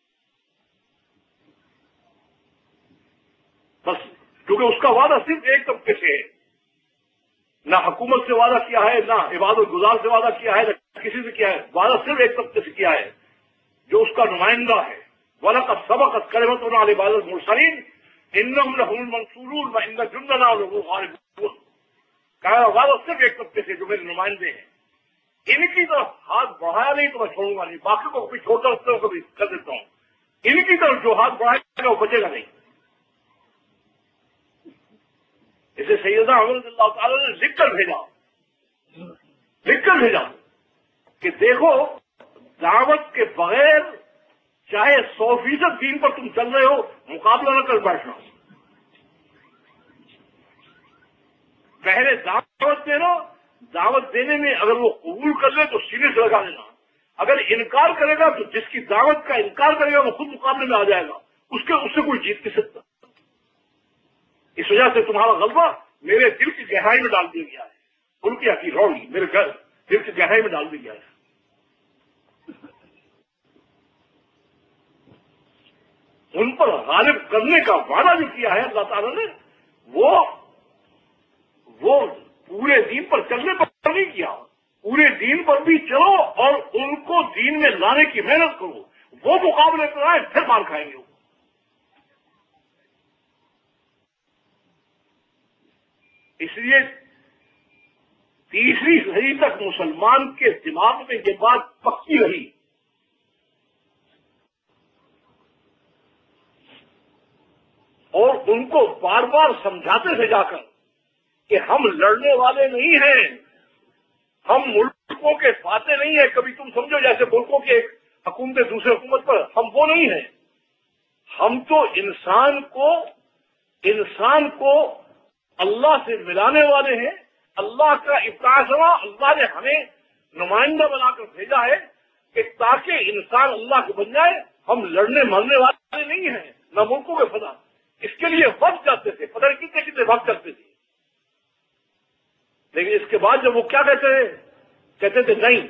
بس کیونکہ اس کا وعدہ صرف ایک طبقے سے ہے. نہ حکومت سے وعدہ کیا ہے نہ عبادت گزار سے وعدہ کیا ہے نہ کسی سے کیا ہے. وعدہ صرف ایک طبقے سے کیا ہے جو اس کا نمائندہ ہے. وَلَقَدْ سَبَقَتْ كَلِمَتُنَا لِعِبَادِنَا الْمُرْسَلِينَ إِنَّهُمْ لَهُمُ الْمَنصُورُونَ وَإِنَّ جُندَنَا لَهُمُ الْغَالِبُونَ. کہا وعدہ صرف ایک طبقے سے جو میرے نمائندے ہیں. ان کی طرف ہاتھ بڑھایا نہیں تو میں چھوڑوں گا نہیں. باقی کو کبھی چھوڑتا رکھتا ہوں کبھی کر دیتا ہوں. ان کی طرف جو ہاتھ بڑھائے گا وہ بچے گا نہیں. اسے سیدنا عمر رضی اللہ تعالیٰ نے لکھ کر بھیجا لکھ کر بھیجا کہ دیکھو دعوت کے بغیر چاہے سو فیصد دین پر تم چل رہے ہو مقابلہ نہ کر بیٹھنا. پہلے دعوت دینا. دعوت دینے میں اگر وہ قبول کر لے تو سینے سے لگا دینا. اگر انکار کرے گا تو جس کی دعوت کا انکار کرے گا وہ خود مقابلے میں آ جائے گا. اس کے اس سے کوئی جیت نہیں سکتا. اس وجہ سے تمہارا غلبہ میرے دل کی گہرائی میں ڈال دیا گیا ہے. ان کی حقیقت روڑی میرے گھر دل کی گہرائی میں ڈال دیا گیا ہے. ان پر غالب کرنے کا وعدہ جو کیا ہے اللہ تعالیٰ نے وہ وہ پورے دین پر چلنے پر نہیں کیا. پورے دین پر بھی چلو اور ان کو دین میں لانے کی محنت کرو. وہ مقابلے کرائیں پھر مار کھائیں گے. اس لیے تیسری صدی تک مسلمان کے دماغ میں یہ بات پکی رہی اور ان کو بار بار سمجھاتے تھے جا کر کہ ہم لڑنے والے نہیں ہیں. ہم ملکوں کے فاتح نہیں ہیں. کبھی تم سمجھو جیسے ملکوں کے حکومتیں دوسرے حکومت پر ہم وہ نہیں ہیں. ہم تو انسان کو انسان کو اللہ سے ملانے والے ہیں. اللہ کا ابتاثنا اللہ نے ہمیں نمائندہ بنا کر بھیجا ہے کہ تاکہ انسان اللہ کے بن جائے. ہم لڑنے مرنے والے نہیں ہیں نہ ملکوں کے فتح. اس کے لیے وقت کرتے تھے. پتہ نہیں کتنے کتنے وقت کرتے تھے. لیکن اس کے بعد جب وہ کیا کہتے تھے کہتے تھے نہیں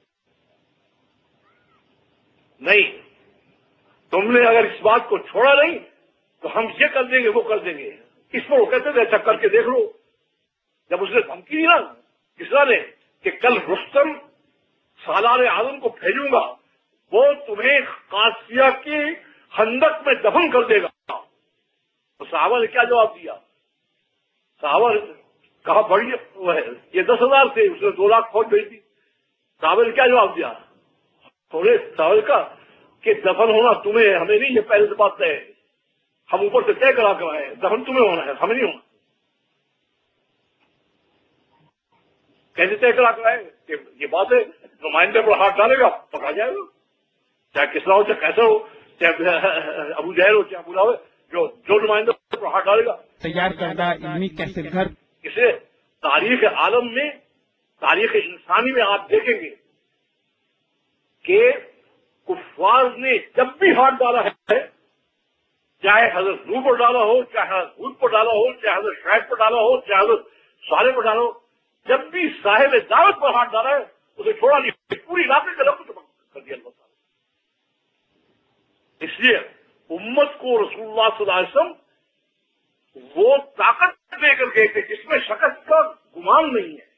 نہیں تم نے اگر اس بات کو چھوڑا نہیں تو ہم یہ کر دیں گے وہ کر دیں گے. اس پر وہ کہتے تھے اچھا کر کے دیکھ لو. جب اس نے دھمکی دی نا کسرا نے کہ کل رستم سالار اعظم کو بھیجوں گا وہ تمہیں قادسیہ کی خندق میں دفن کر دے گا تو صحابہ نے کیا جواب دیا؟ صحابہ نے کہا بڑی وہ ہے یہ دس ہزار تھے اس نے دو لاکھ فوج بھیج دی. صحابہ نے کیا جواب دیا؟ تھوڑے صحابہ نے کہا کہ دفن ہونا تمہیں ہمیں نہیں یہ پہلے سے بات طے ہے. ہم اوپر سے طے کرا کر آئے دفن تمہیں ہونا ہے ہمیں نہیں ہونا. کیسے طے کرا کر آئے کہ یہ بات ہے نمائندے پر ہاتھ ڈالے گا پکڑا جائے گا. چاہے کسرا ہو چاہے کیسا ہو چاہے ابو جہل ہو چاہے ابو لہب ہو جو جو نمائندے پر ہاتھ ڈالے گا. تیار کردہ علمی کیسٹ گھر اسے تاریخ عالم میں تاریخ انسانی میں آپ دیکھیں گے کہ کفار نے جب بھی ہاتھ ڈالا ہے چاہے حضرت نوح پر ڈالا ہو، چاہے حضرت ہود پر ڈالا ہو، چاہے حضرت شعیب پر ڈالا ہو، چاہے حضرت صالح پر ڈالا ہو، جب بھی صاحب دعوت پر ہاتھ ڈالا ہے اسے چھوڑا نہیں، پوری علاقے کا رقم کر دیا اللہ تعالیٰ۔ اس لیے امت کو رسول اللہ صلی اللہ علیہ وسلم وہ طاقت دے کر گئے تھے جس میں شکست کا گمان نہیں ہے،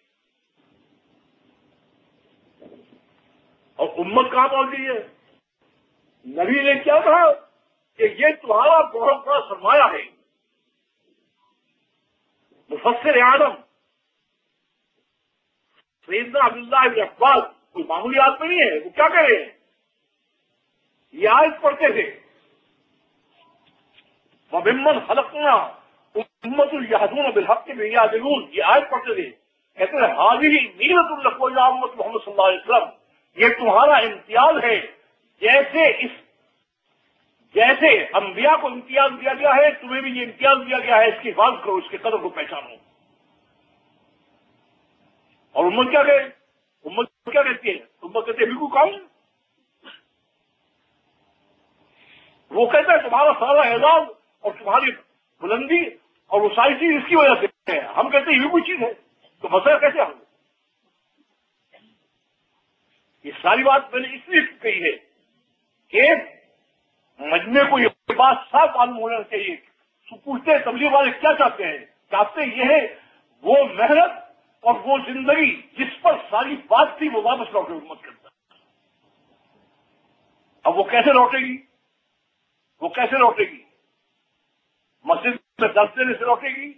اور امت کہاں پہنچ گئی ہے؟ نبی نے کیا کہا کہ یہ تمہارا بہت بڑا سرمایہ ہے۔ مفسر اعظم سیدنا عبداللہ بن عباس کوئی معمولی آدمی نہیں ہے، وہ کیا کہہ رہے ہیں؟ یہ آیت پڑھتے تھے وَمِمَّنْ خَلَقْنَا أُمَّةٌ يَهْدُونَ بِالْحَقِّ وَهُمْ يَهْدِيُونَ، یہ آیت پڑھتے تھے، کہتے ہیں هَذِهِ مِيزَةٌ لَكُمْ يَا أُمَّةَ محمد صلی اللہ علیہ وسلم، یہ تمہارا امتیاز ہے، جیسے اس جیسے انبیاء کو امتیاز دیا گیا ہے تمہیں بھی یہ امتیاز دیا گیا ہے، اس کی حفاظت کرو، اس کے قدر کو پہچانو۔ اور امت کیا کہے؟ امت کیا کہتی ہے؟ امت کہتے ہیں بالکل کام، وہ کہتا ہے تمہارا سارا اعزاز اور تمہاری بلندی اور وہ ساری چیز اس کی وجہ سے ہے، ہم کہتے ہیں یہ بھی کوئی چیز ہے، تو مسئلہ کیسے حل؟ یہ ساری بات میں نے اس لیے کہی ہے کہ مجمع کو یہ بات صاف معلوم ہونا چاہیے، پوچھتے ہیں تبلیغ والے کیا چاہتے ہیں؟ چاہتے یہ ہے وہ محنت اور وہ زندگی جس پر ساری بات تھی وہ واپس لوٹے امت کے اندر۔ اب وہ کیسے لوٹے گی؟ وہ کیسے لوٹے گی؟ مسجد میں درس دینے سے لوٹے گی؟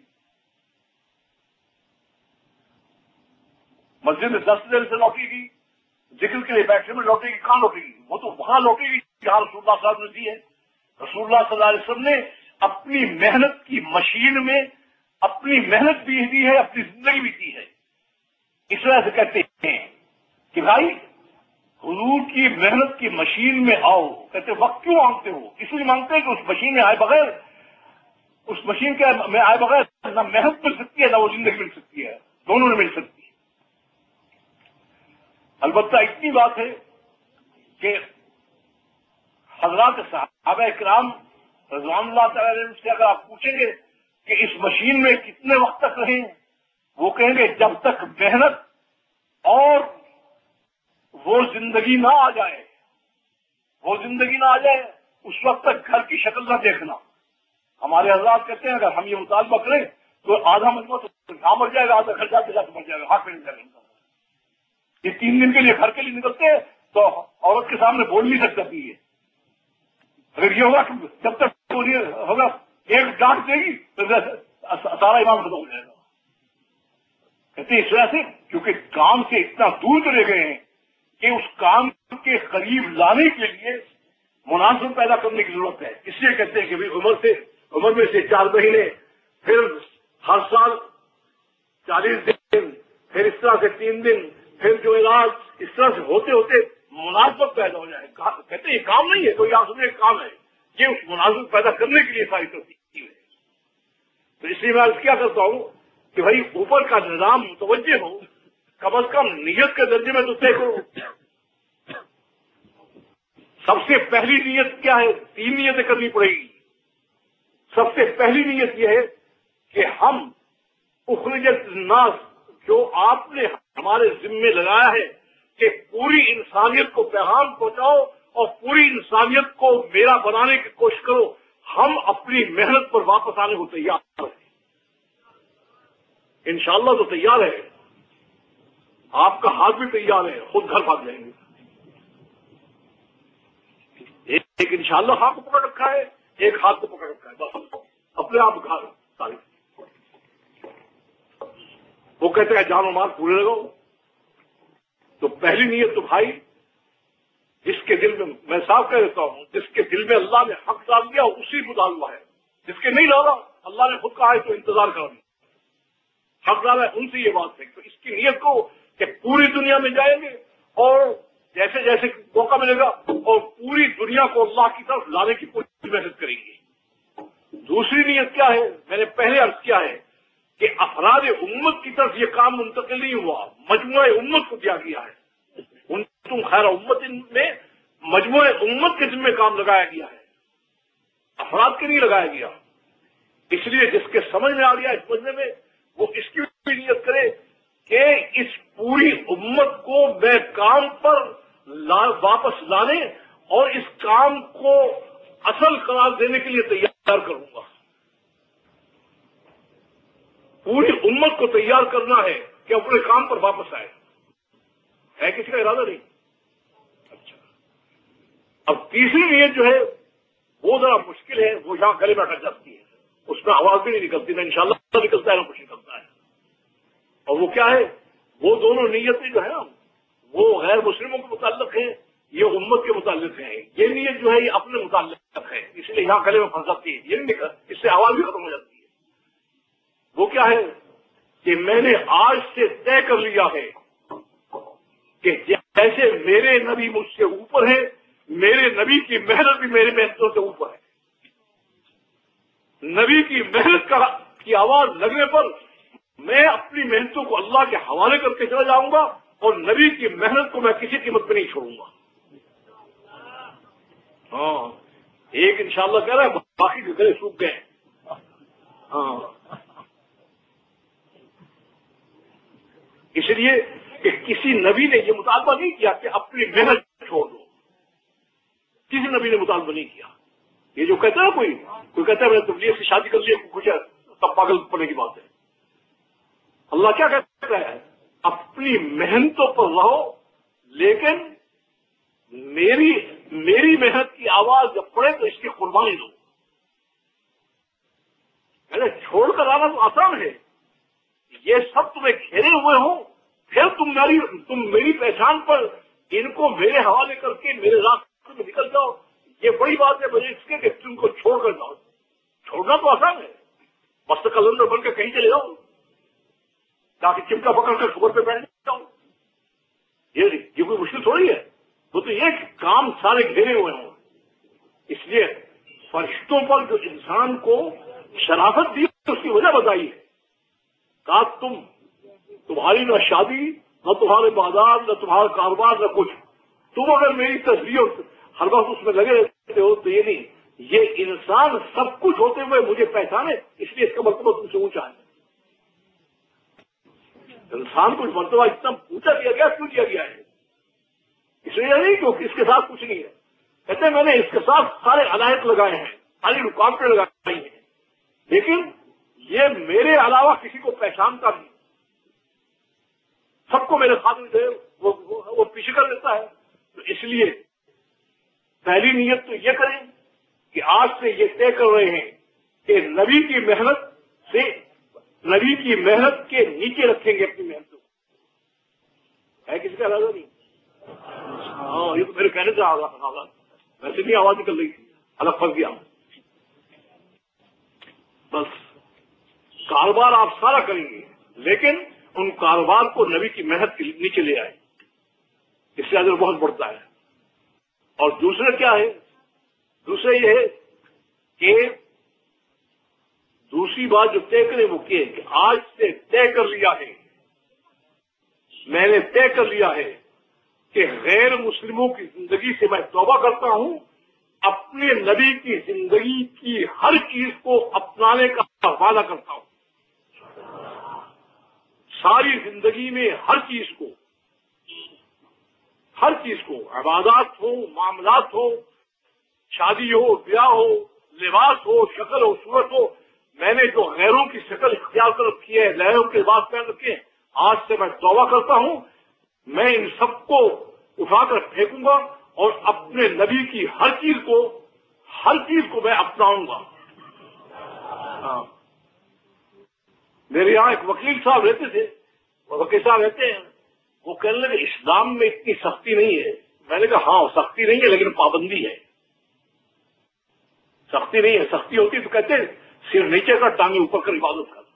مسجد میں درس دینے سے لوٹے گی؟ ذکر کے لیے بیٹھنے میں لوٹے گی؟ کہاں لوٹے گی؟ وہ تو وہاں لوٹے گی جہاں رسول اللہ صلی اللہ علیہ وسلم نے دی ہے۔ رسول اللہ صلی اللہ علیہ وسلم نے اپنی محنت کی مشین میں اپنی محنت بھی دی ہے، اپنی زندگی بھی دی ہے۔ اس وجہ سے کہتے ہیں کہ بھائی حضور کی محنت کی مشین میں آؤ۔ کہتے وقت کیوں مانگتے ہو؟ اس لیے مانگتے ہیں کہ اس مشین میں آئے بغیر اس مشین کے میں آئے بغیر نہ محنت مل سکتی ہے نہ وہ زندگی مل سکتی ہے، دونوں نہیں مل سکتی۔ البتہ اتنی بات ہے کہ حضرات صحابہ کرام رضوان اللہ تعالی عنہم سے اگر آپ پوچھیں گے کہ اس مشین میں کتنے وقت تک رہیں، وہ کہیں گے جب تک محنت اور وہ زندگی نہ آ جائے، وہ زندگی نہ آ جائے اس وقت تک گھر کی شکل نہ دیکھنا۔ ہمارے حضرات کہتے ہیں اگر ہم یہ مطالبہ کریں تو آدھا مجموعہ تو نہ مر جائے گا، آدھا گھر جاتے جاتے مر جائے گا، ہاتھ میں نہیں جائے گا۔ یہ تین دن کے لیے گھر کے لیے نکلتے ہیں تو عورت کے سامنے بول نہیں سکتا تھی، اگر یہ ہوگا جب تک ہوگا ایک ڈانٹ دے گی تو سارا ایمان ختم ہو جائے گا۔ کہتے ہیں اس وجہ سے کیونکہ کام سے اتنا دور چلے گئے ہیں کہ اس کام کے قریب لانے کے لیے مناسب پیدا کرنے کی ضرورت ہے۔ اس لیے کہتے ہیں کہ بھی عمر سے عمر میں سے چار مہینے، پھر ہر سال چالیس دن، پھر اس طرح سے تین دن، پھر جو علاج، اس طرح سے ہوتے ہوتے مناسبت پیدا ہو جائے۔ کہتے ہیں یہ کام نہیں ہے، کوئی آسان ایک کام ہے، یہ اس مناسبت پیدا کرنے کے لیے ساری ترتیب ہے۔ تو اس لیے میں عرض کیا کرتا ہوں کہ بھائی اوپر کا نظام متوجہ ہو، کم از کم نیت کے درجے میں تو طے کرو۔ سب سے پہلی نیت کیا ہے؟ تین نیتیں کرنی پڑے گی۔ سب سے پہلی نیت یہ ہے کہ ہم اخرجت الناس، جو آپ نے ہمارے ذمے لگایا ہے کہ پوری انسانیت کو پیغام پہنچاؤ اور پوری انسانیت کو میرا بنانے کی کوشش کرو، ہم اپنی محنت پر واپس آنے کو تیار ہیں۔ انشاءاللہ تو تیار ہے، آپ کا ہاتھ بھی تیار ہے، خود گھر بھاگ جائیں گے۔ ایک انشاءاللہ ہاتھ کو پکڑ رکھا ہے، ایک ہاتھ کو پکڑ رکھا ہے، بس اپنے آپ گھر سارے۔ وہ کہتے ہیں جان و مال پورے لگاؤ۔ تو پہلی نیت تو بھائی جس کے دل میں، میں صاف کہہ دیتا ہوں، جس کے دل میں اللہ نے حق ڈال دیا اسی کو ڈالنا ہے، جس کے نہیں ڈالا اللہ نے خود کہا ہے تو انتظار کرنا، حق ڈالا ہے ان سے یہ بات ہے۔ تو اس کی نیت کو کہ پوری دنیا میں جائیں گے اور جیسے جیسے موقع ملے گا اور پوری دنیا کو اللہ کی طرف لانے کی پوری محنت کریں گے۔ دوسری نیت کیا ہے؟ میں نے پہلے عرض کیا ہے کہ افراد امت کی طرف یہ کام منتقل نہیں ہوا، مجموعہ امت کو دیا گیا ہے۔ ان تم خیر امت میں مجموعہ امت کے ذمہ کام لگایا گیا ہے۔ افراد کے لیے لگایا گیا. اس لیے جس کے سمجھ میں آ گیا اس مجمے میں وہ اس کی بھی نیت کرے کہ اس پوری امت کو میں کام پر لا واپس لانے اور اس کام کو اصل قرار دینے کے لیے تیار کروں گا. پوری امت کو تیار کرنا ہے کہ اپنے کام پر واپس آئے. ہے کسی کا ارادہ نہیں. اچھا، اب تیسری نیت جو ہے وہ ذرا مشکل ہے، وہ یہاں گلے میں اٹک جاتی ہے، اس میں آواز بھی نہیں نکلتی، نہ انشاءاللہ نکلتا ہے نہ کچھ نکلتا ہے. اور وہ کیا ہے؟ وہ دونوں نیتیں جو ہے نا وہ غیر مسلموں کے متعلق ہیں، یہ امت کے متعلق ہیں. یہ نیت جو ہے یہ اپنے متعلق ہے، اس لیے یہاں گلے میں پھنس جاتی ہے، یہ نہیں نکل، اس سے آواز بھی ختم ہو جاتی ہے. وہ کیا ہے کہ میں نے آج سے طے کر لیا ہے کہ جیسے میرے نبی مجھ سے اوپر ہے، میرے نبی کی محنت بھی میرے محنتوں سے اوپر ہے. نبی کی محنت کا کی آواز لگنے پر میں اپنی محنتوں کو اللہ کے حوالے کر کے چلا جاؤں گا اور نبی کی محنت کو میں کسی قیمت پہ نہیں چھوڑوں گا. ہاں، ایک انشاءاللہ کہہ رہا ہے باقی کے گلے سوکھ گئے. ہاں، اس لیے کہ کسی نبی نے یہ مطالبہ نہیں کیا کہ اپنی محنت چھوڑ دو. کسی نبی نے مطالبہ نہیں کیا. یہ جو کہتا ہے کوئی کوئی کہتا ہے میں نے تبلیغ سے شادی کر لی کچھ سب پاگل پڑنے کی بات ہے. اللہ کیا کہتا ہے؟ اپنی محنتوں پر رہو لیکن میری میری محنت کی آواز جب پڑے تو اس کی قربانی دو. میں چھوڑ کر آنا تو آسان ہے، یہ سب تمہیں گھیرے ہوئے ہوں پھر تم میری تم میری پہچان پر ان کو میرے حوالے کر کے میرے راستے میں نکل جاؤ، یہ بڑی بات ہے مجھے اس کے کہ تم کو چھوڑ کر جاؤ. چھوڑنا تو آسان ہے، مست قلندر بن کے کہیں چلے جاؤ تاکہ چمٹا پکڑ کر خبر پہ بیٹھ جاؤ. یہ یہ کوئی مشکل تھوڑی ہے. وہ تو یہ کہ کام سارے گھیرے ہوئے ہوں. اس لیے فرشتوں پر جو انسان کو شرافت دی اس کی وجہ بتائی ہے. کہا تم تمہاری نہ شادی نہ تمہارے بازار نہ تمہارا کاروبار نہ کچھ، تم اگر میری تصویر ہر وقت اس میں لگے رہتے ہو تو یہ نہیں، یہ انسان سب کچھ ہوتے ہوئے مجھے پہچانے اس لیے اس کا مرتبہ تم سے اونچا ہے. انسان کو مرتبہ اتنا اونچا دیا گیا کیوں دیا گیا ہے؟ اس لیے نہیں کہ اس کے ساتھ کچھ نہیں ہے. کہتے ہیں میں نے اس کے ساتھ سارے علائق لگائے ہیں، ساری رکاوٹیں لگائی ہیں، لیکن یہ میرے علاوہ کسی کو پہچانتا نہیں، سب کو میرے خاطر سے وہ, وہ, وہ پیچھے کر دیتا ہے. تو اس لیے پہلی نیت تو یہ کریں کہ آج سے یہ طے کر رہے ہیں کہ نبی کی محنت سے نبی کی محنت کے نیچے رکھیں گے اپنی محنتوں کو. ہے کسی کا ارادہ نہیں؟ ہاں، یہ تو میرے کہنے سے آواز ویسے بھی آواز نکل رہی تھی، الگ پھنس گیا. بس کاروبار آپ سارا کریں گے لیکن ان کاروبار کو نبی کی محنت کے نیچے لے آئے، اس سے اجر بہت بڑھتا ہے. اور دوسرا کیا ہے؟ دوسرا یہ ہے کہ دوسری بات جو طے کریں وہ کہ آج سے طے کر لیا ہے، میں نے طے کر لیا ہے کہ غیر مسلموں کی زندگی سے میں توبہ کرتا ہوں، اپنے نبی کی زندگی کی ہر چیز کو اپنانے کا وعدہ کرتا ہوں. ساری زندگی میں ہر چیز کو ہر چیز کو عبادات ہو، معاملات ہو، شادی ہو، بیاہ ہو، لباس ہو، شکل ہو، صورت ہو، میں نے جو غیروں کی شکل اختیار کر رکھی ہے، غیروں کے لباس پہن رکھے ہیں، آج سے میں توبہ کرتا ہوں، میں ان سب کو اٹھا کر پھینکوں گا اور اپنے نبی کی ہر چیز کو ہر چیز کو میں اپناؤں گا. ہاں. میرے یہاں ایک وکیل صاحب رہتے تھے، وکیل صاحب رہتے ہیں، وہ کہنے لگے اسلام میں اتنی سختی نہیں ہے. میں نے کہا ہاں سختی نہیں ہے لیکن پابندی ہے. سختی نہیں ہے، سختی ہوتی تو کہتے ہیں صرف نیچے کر ٹانگیں اوپر کر عبادت کر،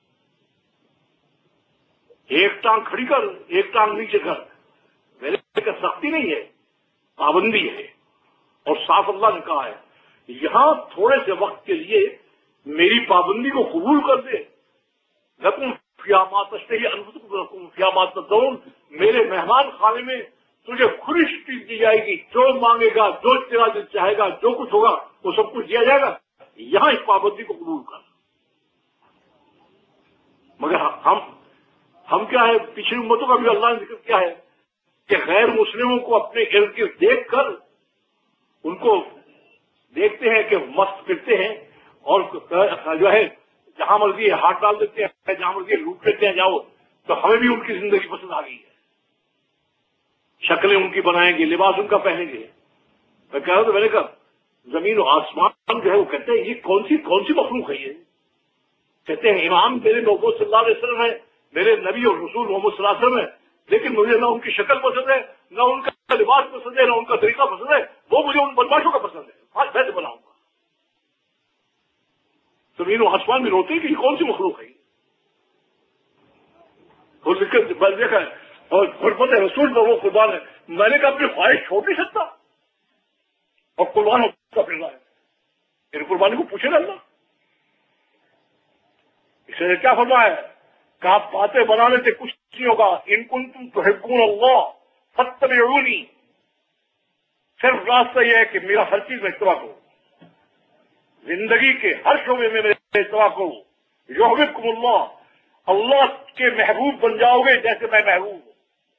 ایک ٹانگ کھڑی کر ایک ٹانگ نیچے کر. میں نے کہا سختی نہیں ہے، پابندی ہے. اور صاف اللہ نے کہا ہے یہاں تھوڑے سے وقت کے لیے میری پابندی کو قبول کر دے، لکم فیامات تشتہی انفسکم لکم فیامات تدعون، میرے مہمان خانے میں تجھے کھلی چیز دی جائے گی، جو مانگے گا، جو تیرا دل چاہے گا، جو کچھ ہوگا وہ سب کچھ دیا جائے گا، یہاں اس پابندی کو قبول کر۔ مگر ہم ہم کیا ہے، پچھلی امتوں کا بھی اللہ نے ذکر کیا ہے کہ غیر مسلموں کو اپنے ارد گرد دیکھ کر ان کو دیکھتے ہیں کہ مست پھرتے ہیں اور جو ہے جہاں مرضی ہاتھ ڈال دیتے ہیں، جہاں مرضی لوٹ لیتے ہیں جاؤ، تو ہمیں بھی ان کی زندگی پسند آ گئی ہے، شکلیں ان کی بنائیں گے، لباس ان کا پہنیں گے۔ میں کہہ رہا تو میں نے کہا زمین و آسمان جو ہے وہ کہتے ہیں یہ کون سی کون سی مخلوق ہے یہ؟ کہتے ہیں امام میرے محبوب صلی اللہ علیہ وسلم ہے، میرے نبی اور رسول محمد صلی اللہ علیہ وسلم ہے، لیکن مجھے نہ ان کی شکل پسند ہے، نہ ان کا لباس پسند ہے، نہ ان کا طریقہ پسند ہے، وہ مجھے ان بدماشوں کا پسند ہے، آج میں سے بناؤں گا۔ زمین و آسمان میں روتے کہ یہ کون سی مخلوق ہے؟ وہ دیکھا ہے اور حرمت رسول پر وہ قربان ہے، میں نے کہا اپنی خواہش چھوڑ نہیں سکتا اور قربان ہوتا پھر رہا ہے، میری قربانی کو پوچھے گا اللہ۔ اس نے کیا فرمایا ہے کہ آپ باتیں بنانے سے کچھ نہیں ہوگا، ان کنتم تحبون اللہ فاتبعونی، صرف راستہ یہ ہے کہ میرا ہر چیز میں اتباع کرو، زندگی کے ہر شعبے میں میرے اتباع کرو، یحببکم اللہ، اللہ کے محبوب بن جاؤ گے جیسے میں محبوب ہوں۔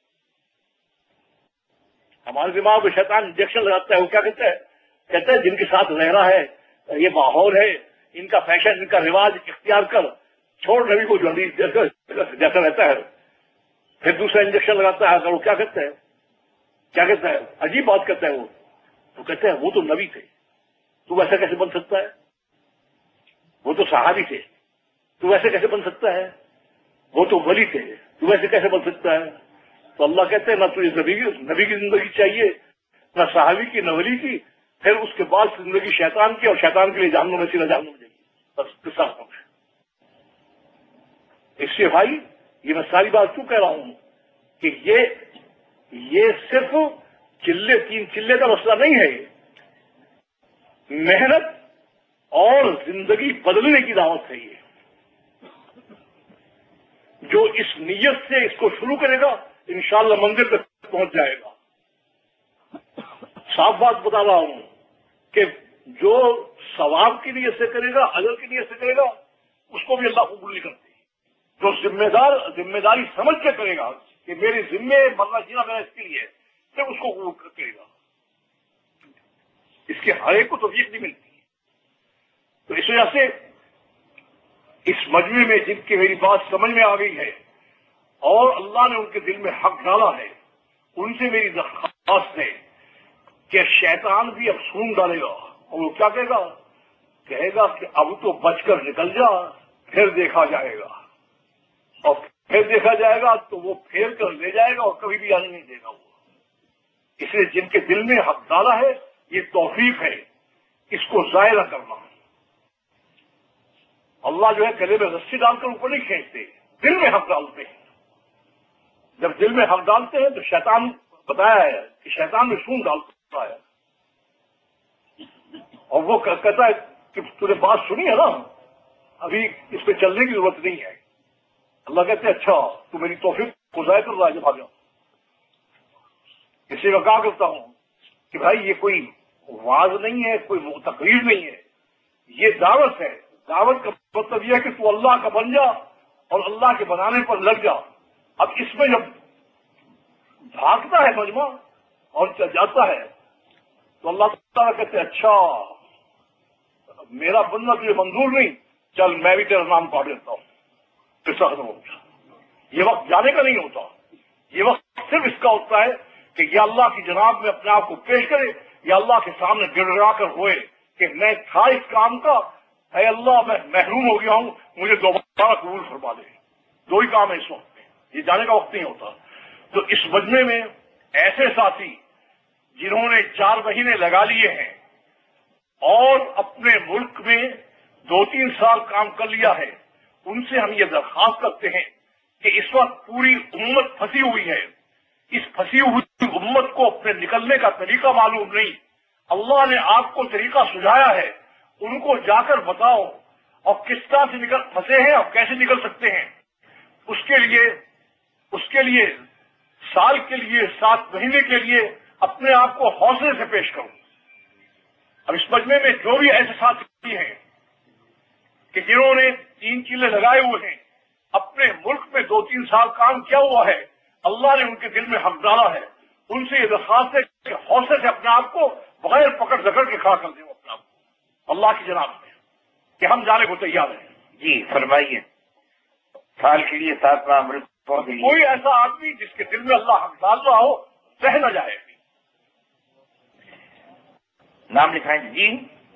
ہمارے دماغ میں شیطان انجیکشن لگاتا ہے، وہ کیا کہتا ہے کہتا ہے جن کے ساتھ رہ رہا ہے یہ ماحول ہے، ان کا فیشن، ان کا رواج اختیار کر، چھوڑ نبی کو جو نبی جیسا جیسا رہتا ہے۔ پھر دوسرا انجیکشن لگاتا ہے، وہ کیا کہتا ہے کیا کہتا ہے عجیب بات کہتا ہے، وہ وہ کہتا ہے وہ تو نبی تھے، تو ویسا کیسے بن سکتا ہے؟ وہ تو صحابی تھے، تو ویسے کیسے بن سکتا ہے؟ وہ تو ولی تھے، تو ویسے کیسے بن سکتا ہے؟ تو اللہ کہتے ہیں نہ تجھے نبی نبی کی زندگی چاہیے، نہ صحابی کی، نہ ولی کی، پھر اس کے بعد زندگی شیطان کی، اور شیطان کے لیے جہنم میں سیدھا جہنم جائے گی، بس قصہ ختم ہے۔ اس سے بھائی یہ میں ساری بات کیوں کہہ رہا ہوں کہ یہ یہ صرف چلے تین چلے کا مسئلہ نہیں ہے، محنت اور زندگی بدلنے کی دعوت ہے۔ یہ جو اس نیت سے اس کو شروع کرے گا انشاءاللہ منزل تک پہنچ جائے گا۔ صاف بات بتا رہا ہوں کہ جو ثواب کی نیت سے کرے گا، اجر کی نیت سے کرے گا، اس کو بھی اللہ قبول نہیں کرتے۔ جو ذمہ دار ذمہ داری سمجھ کے کرے گا کہ میری ذمہ مرنا جینا میرا اس کے لیے، پھر اس کو قبول کرے گا۔ اس کے ہر ایک کو توفیق نہیں ملتی۔ تو اس وجہ سے اس مجمع میں جن کی میری بات سمجھ میں آ گئی ہے اور اللہ نے ان کے دل میں حق ڈالا ہے، ان سے میری درخواست ہے کہ شیطان بھی اب سون ڈالے گا، اور وہ کیا کہے گا کہے گا کہ اب تو بچ کر نکل جا، پھر دیکھا جائے گا، اور پھر دیکھا جائے گا تو وہ پھیر کر لے جائے گا اور کبھی بھی آنے نہیں دے گا وہ۔ اس لیے جن کے دل میں حق ڈالا ہے یہ توفیق ہے، اس کو ضائع نہ کرنا۔ اللہ جو ہے گلے میں رسی ڈال کر اوپر نہیں کھینچتے، دل میں حق ڈالتے ہیں۔ جب دل میں حق ڈالتے ہیں تو شیطان بتایا ہے کہ شیطان میں سون ڈالتا ہے، اور وہ کہتا ہے کہ تو نے بات سنی ہے نا، ابھی اس پہ چلنے کی ضرورت نہیں ہے۔ اللہ کہتے ہیں اچھا تو میری توفیق کو ضائع کر رہا ہے، جب آ جاؤ۔ اسی میں کہا کرتا ہوں کہ بھائی یہ کوئی واز نہیں ہے، کوئی تقریر نہیں ہے، یہ دعوت ہے۔ دعوت کا مطلب یہ ہے کہ تو اللہ کا بن جا اور اللہ کے بنانے پر لگ جا۔ اب اس میں جب بھاگتا ہے مجمع اور جاتا ہے تو اللہ تعالیٰ کہتے ہیں اچھا میرا بننا تجھے منظور نہیں، چل میں بھی تیرا نام کاٹ دیتا ہوں، قصہ ختم ہو گیا۔ یہ وقت جانے کا نہیں ہوتا، یہ وقت صرف اس کا ہوتا ہے کہ یا اللہ کی جناب میں اپنے آپ کو پیش کرے، یا اللہ کے سامنے گڑ گڑا کر ہوئے کہ میں تھا اس کام کا، اے اللہ میں محروم ہو گیا ہوں، مجھے دوبارہ قبول فرما دے۔ دو ہی کام ہے اس وقت میں، یہ جانے کا وقت نہیں ہوتا۔ تو اس مجمع میں ایسے ساتھی جنہوں نے چار مہینے لگا لیے ہیں اور اپنے ملک میں دو تین سال کام کر لیا ہے، ان سے ہم یہ درخواست کرتے ہیں کہ اس وقت پوری امت پھنسی ہوئی ہے، اس پھنسی ہوئی امت کو اپنے نکلنے کا طریقہ معلوم نہیں، اللہ نے آپ کو طریقہ سجھایا ہے، ان کو جا کر بتاؤ اور کس طرح سے نکل پھنسے ہیں اور کیسے نکل سکتے ہیں۔ اس کے لیے اس کے لیے سال کے لیے، سات مہینے کے لیے اپنے آپ کو حوصلے سے پیش کروں۔ اب اس مجمع میں جو بھی ایسے ساتھی ہیں کہ جنہوں نے تین چیلے لگائے ہوئے ہیں، اپنے ملک میں دو تین سال کام کیا ہوا ہے، اللہ نے ان کے دل میں حق ڈالا ہے، ان سے یہ درخواست ہے کہ حوصلے سے اپنے آپ کو بغیر پکڑ جکڑ کے کھڑا کر دیں اپنے آپ کو اللہ کی جناب میں، کہ ہم جانے کو تیار ہیں۔ جی فرمائیے، سال کے لیے سات ماہ ملکوں کے لیے کوئی ایسا آدمی جس کے دل میں اللہ حق ڈال رہا ہو رہ نہ جائے۔ نام لکھائیں جی۔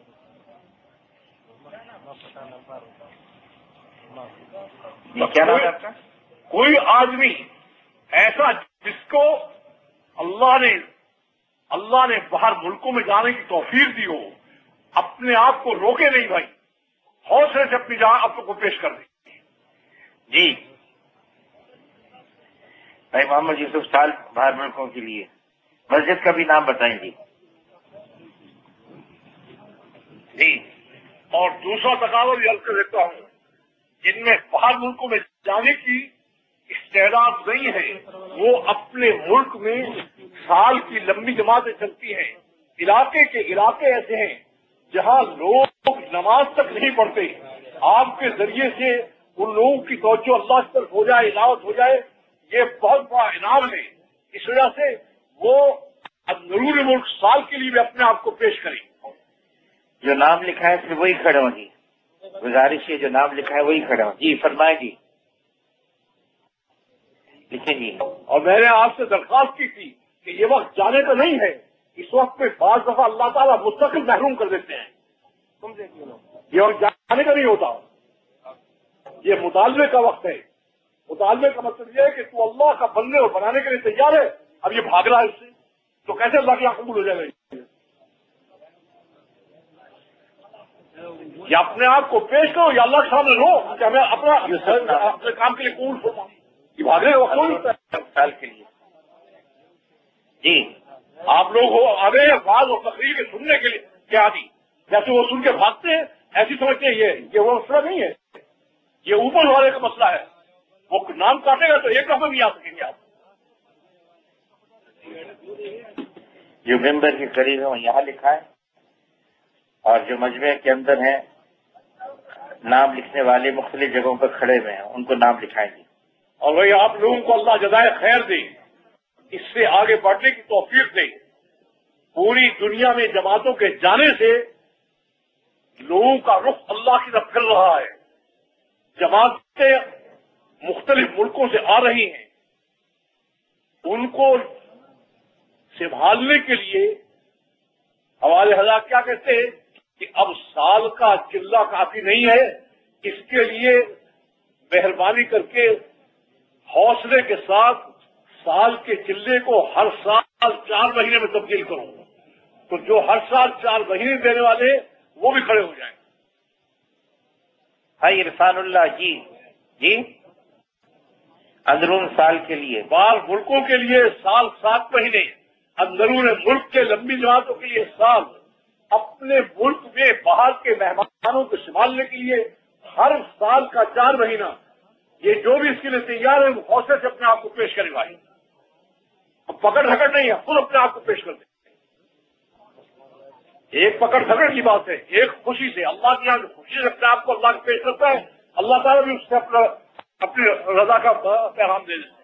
جی کیا نام ہے آپ کا؟ کوئی آدمی ایسا جس کو اللہ نے اللہ نے باہر ملکوں میں جانے کی توفیق دی ہو، اپنے آپ کو روکے نہیں بھائی، حوصلے سے اپنی جان اپنے کو پیش کر دیں۔ جی بھائی محمد یوسف سال باہر ملکوں کے لیے مسجد کا بھی نام بتائیں جی۔ جی اور دوسرا تقاضا بھی عرض کر دیتا ہوں، جن میں باہر ملکوں میں جانے کی استعداد نہیں ہے، وہ اپنے ملک میں سال کی لمبی جماعتیں چلتی ہیں، علاقے کے علاقے ایسے ہیں جہاں لوگ نماز تک نہیں پڑھتے، آپ کے ذریعے سے ان لوگوں کی توجہ اللہ کی طرف ہو جائے، عنایت ہو جائے، یہ بہت بڑا انعام ہے۔ اس وجہ سے وہ اندرون ملک سال کے لیے بھی اپنے آپ کو پیش کریں۔ جو نام لکھا ہے صرف وہی کھڑے ہوں جی، گزارش ہے جو نام لکھا ہے وہی کھڑے ہوں جی۔ فرمائیں جی، لکھیں جی۔ اور میں نے آپ سے درخواست کی تھی کہ یہ وقت جانے کا نہیں ہے، اس وقت میں بعض دفعہ اللہ تعالیٰ مستقل محروم کر دیتے ہیں، یہ وقت جانے کا نہیں ہوتا، یہ مطالبے کا وقت ہے۔ مطالبے کا مطلب یہ ہے کہ تو اللہ کا بننے اور بنانے کے لیے تیار ہے، اب یہ بھاگ رہا ہے اس سے، تو کیسے اللہ کی آنکھ قبول ہو جائے گا؟ یا اپنے آپ کو پیش کرو یا اللہ کے سامنے رو کہ ہمیں اپنا اپنے کام کے لیے قبول ہو، یہ بھاگنے کا وقت نہیں ہوتا ہے سال کے لیے جی۔ آپ لوگ ہو آگے بعض اور تقریر کے سننے کے لیے کیا دی، جیسے وہ سن کے بھاگتے ہیں ایسی سمجھتے ہیں یہ یہ وہ مسئلہ نہیں ہے، یہ اوپر والے کا مسئلہ ہے، وہ نام کاٹے گا تو ایک دفعہ بھی آ سکیں گے آپ۔ جو ممبر کے قریب ہے وہ یہاں لکھا ہے، اور جو مجمع کے اندر ہیں نام لکھنے والے مختلف جگہوں پر کھڑے ہوئے ہیں ان کو نام لکھائیں گے۔ اور وہی آپ لوگوں کو اللہ جزائے خیر دے، اس سے آگے بڑھنے کی توفیق دے۔ پوری دنیا میں جماعتوں کے جانے سے لوگوں کا رخ اللہ کی طرف پھر رہا ہے، جماعتیں مختلف ملکوں سے آ رہی ہیں، ان کو سنبھالنے کے لیے حوالے حضرات کیا کہتے ہیں کہ اب سال کا چلہ کافی نہیں ہے، اس کے لیے مہربانی کر کے حوصلے کے ساتھ سال کے چلے کو ہر سال چار مہینے میں تبدیل کرو، تو جو ہر سال چار مہینے دینے والے وہ بھی کھڑے ہو جائیں۔ بھائی عرفان اللہ جی جی اندرون سال کے لیے باہر ملکوں کے لیے سال سات مہینے، اندرون ملک کے لمبی جماعتوں کے لیے سال، اپنے ملک میں باہر کے مہمانوں کو سنبھالنے کے لیے ہر سال کا چار مہینہ، یہ جو بھی اس کے لیے تیار ہے وہ حوصلے سے اپنے آپ کو پیش کرے بھائی، اب پکڑ دھکڑ نہیں ہے، خود اپنے آپ کو پیش کر دیں۔ ایک پکڑ دھکڑ کی بات ہے، ایک خوشی سے اللہ کی یہاں خوشی سے اپنے آپ کو اللہ کو پیش کرتا ہے، اللہ تعالیٰ بھی اس سے اپنا اپنی رضا کا پیغام دے دیتے ہیں۔